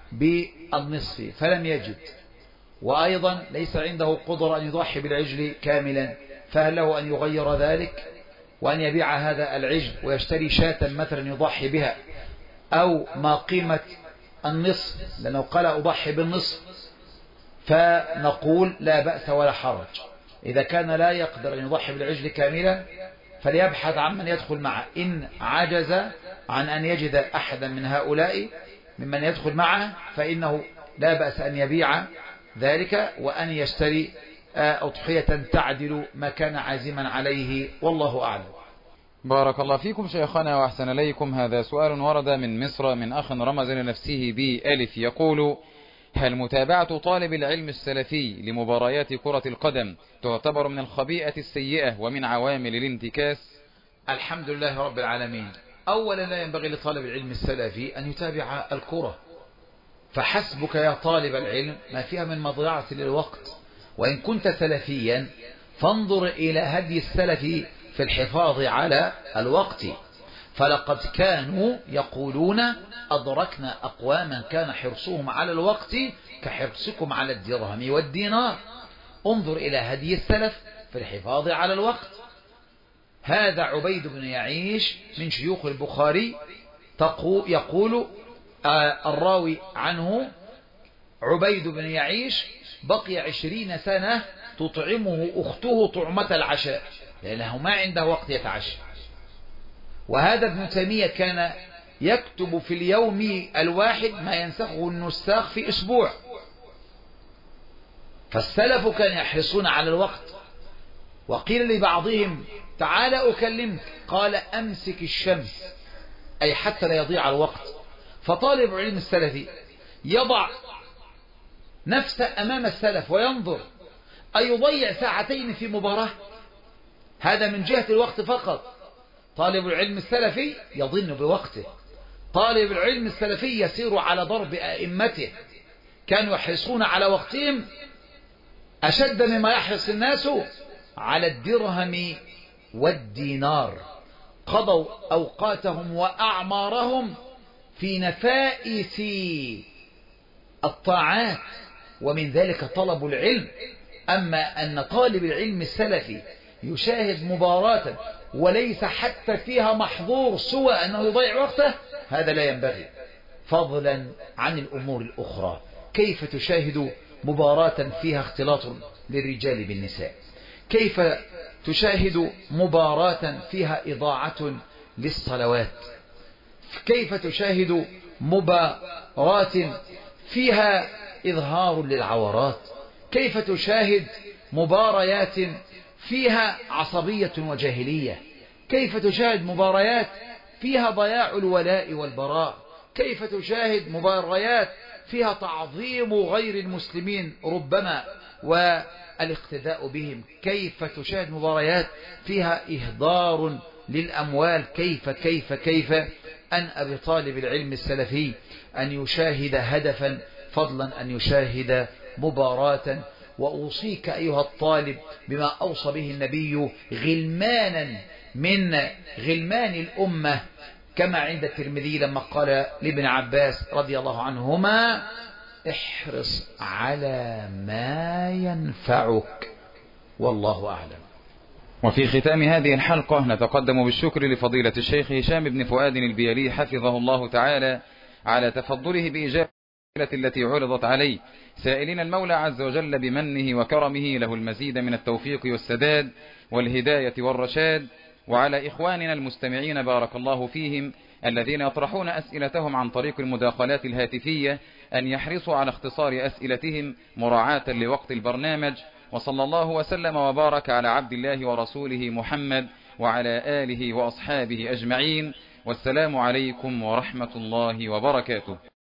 بالنصف فلم يجد، وأيضا ليس عنده قدرة أن يضحي بالعجل كاملا، فهل له أن يغير ذلك وأن يبيع هذا العجل ويشتري شاة مثلا يضحي بها، أو ما قيمة النصف؟ لأنه قال أضحي بالنصف، فنقول لا بأس ولا حرج. إذا كان لا يقدر أن يضحي بالعجل كاملا فليبحث عن من يدخل معه، إن عجز عن أن يجد أحدا من هؤلاء ممن يدخل معه فإنه لا بأس أن يبيع ذلك وأن يشتري أضحية تعدل ما كان عازما عليه، والله أعلم. بارك الله فيكم شيخنا وأحسن إليكم. هذا سؤال ورد من مصر من أخ رمز لنفسه بألف، يقول: هل متابعة طالب العلم السلفي لمباريات كرة القدم تعتبر من الخبيئة السيئة ومن عوامل الانتكاس؟ الحمد لله رب العالمين. أولا لا ينبغي لطالب العلم السلفي أن يتابع الكرة، فحسبك يا طالب العلم ما فيها من مضيعة للوقت. وإن كنت سلفيا فانظر إلى هدي السلف في الحفاظ على الوقت، فلقد كانوا يقولون أدركنا أقواما كان حرصهم على الوقت كحرصكم على الدرهم والدينار. انظر إلى هدي السلف في الحفاظ على الوقت. هذا عبيد بن يعيش من شيوخ البخاري يقول آه الراوي عنه: عبيد بن يعيش بقي عشرين سنة تطعمه أخته طعمة العشاء لأنه ما عنده وقت يتعشى. وهذا ابن تيمية كان يكتب في اليوم الواحد ما ينسخه النساخ في أسبوع. فالسلف كانوا يحرصون على الوقت. وقيل لبعضهم: تعال أكلمك، قال: أمسك الشمس، أي حتى لا يضيع الوقت. فطالب علم السلفي يضع نفسه أمام السلف وينظر أيضيع ساعتين في مباراة؟ هذا من جهة الوقت فقط. طالب العلم السلفي يظن بوقته. طالب العلم السلفي يسير على ضرب أئمته، كانوا يحرصون على وقتهم أشد مما يحرص الناس على الدرهم والدينار. قضوا أوقاتهم وأعمارهم في نفائس الطاعات، ومن ذلك طلب العلم. أما أن طالب العلم السلفي يشاهد مباراة وليس حتى فيها محظور سوى أنه يضيع وقته، هذا لا ينبغي، فضلا عن الأمور الأخرى. كيف تشاهد مباراة فيها اختلاط للرجال بالنساء؟ كيف تشاهد مباراة فيها إضاعة للصلوات؟ كيف تشاهد مباراة فيها إظهار للعورات؟ كيف تشاهد مباريات فيها عصبية وجاهلية؟ كيف تشاهد مباريات فيها ضياع الولاء والبراء؟ كيف تشاهد مباريات فيها تعظيم غير المسلمين ربما والاقتداء بهم؟ كيف تشاهد مباريات فيها إهدار للأموال؟ كيف كيف كيف أن أبي طالب العلم السلفي أن يشاهد هدفا فضلا أن يشاهد مباراة. وأوصيك أيها الطالب بما أوصى به النبي غلمانا من غلمان الأمة، كما عند الترمذي لما قال لابن عباس رضي الله عنهما: احرص على ما ينفعك، والله أعلم. وفي ختام هذه الحلقة نتقدم بالشكر لفضيلة الشيخ هشام بن فؤاد البيلي حفظه الله تعالى على تفضله بإجابة التي عرضت عليه، سائلين المولى عز وجل بمنه وكرمه له المزيد من التوفيق والسداد والهداية والرشاد، وعلى إخواننا المستمعين بارك الله فيهم الذين يطرحون أسئلتهم عن طريق المداخلات الهاتفية أن يحرصوا على اختصار أسئلتهم مراعاة لوقت البرنامج. وصلى الله وسلم وبارك على عبد الله ورسوله محمد وعلى آله وأصحابه أجمعين، والسلام عليكم ورحمة الله وبركاته.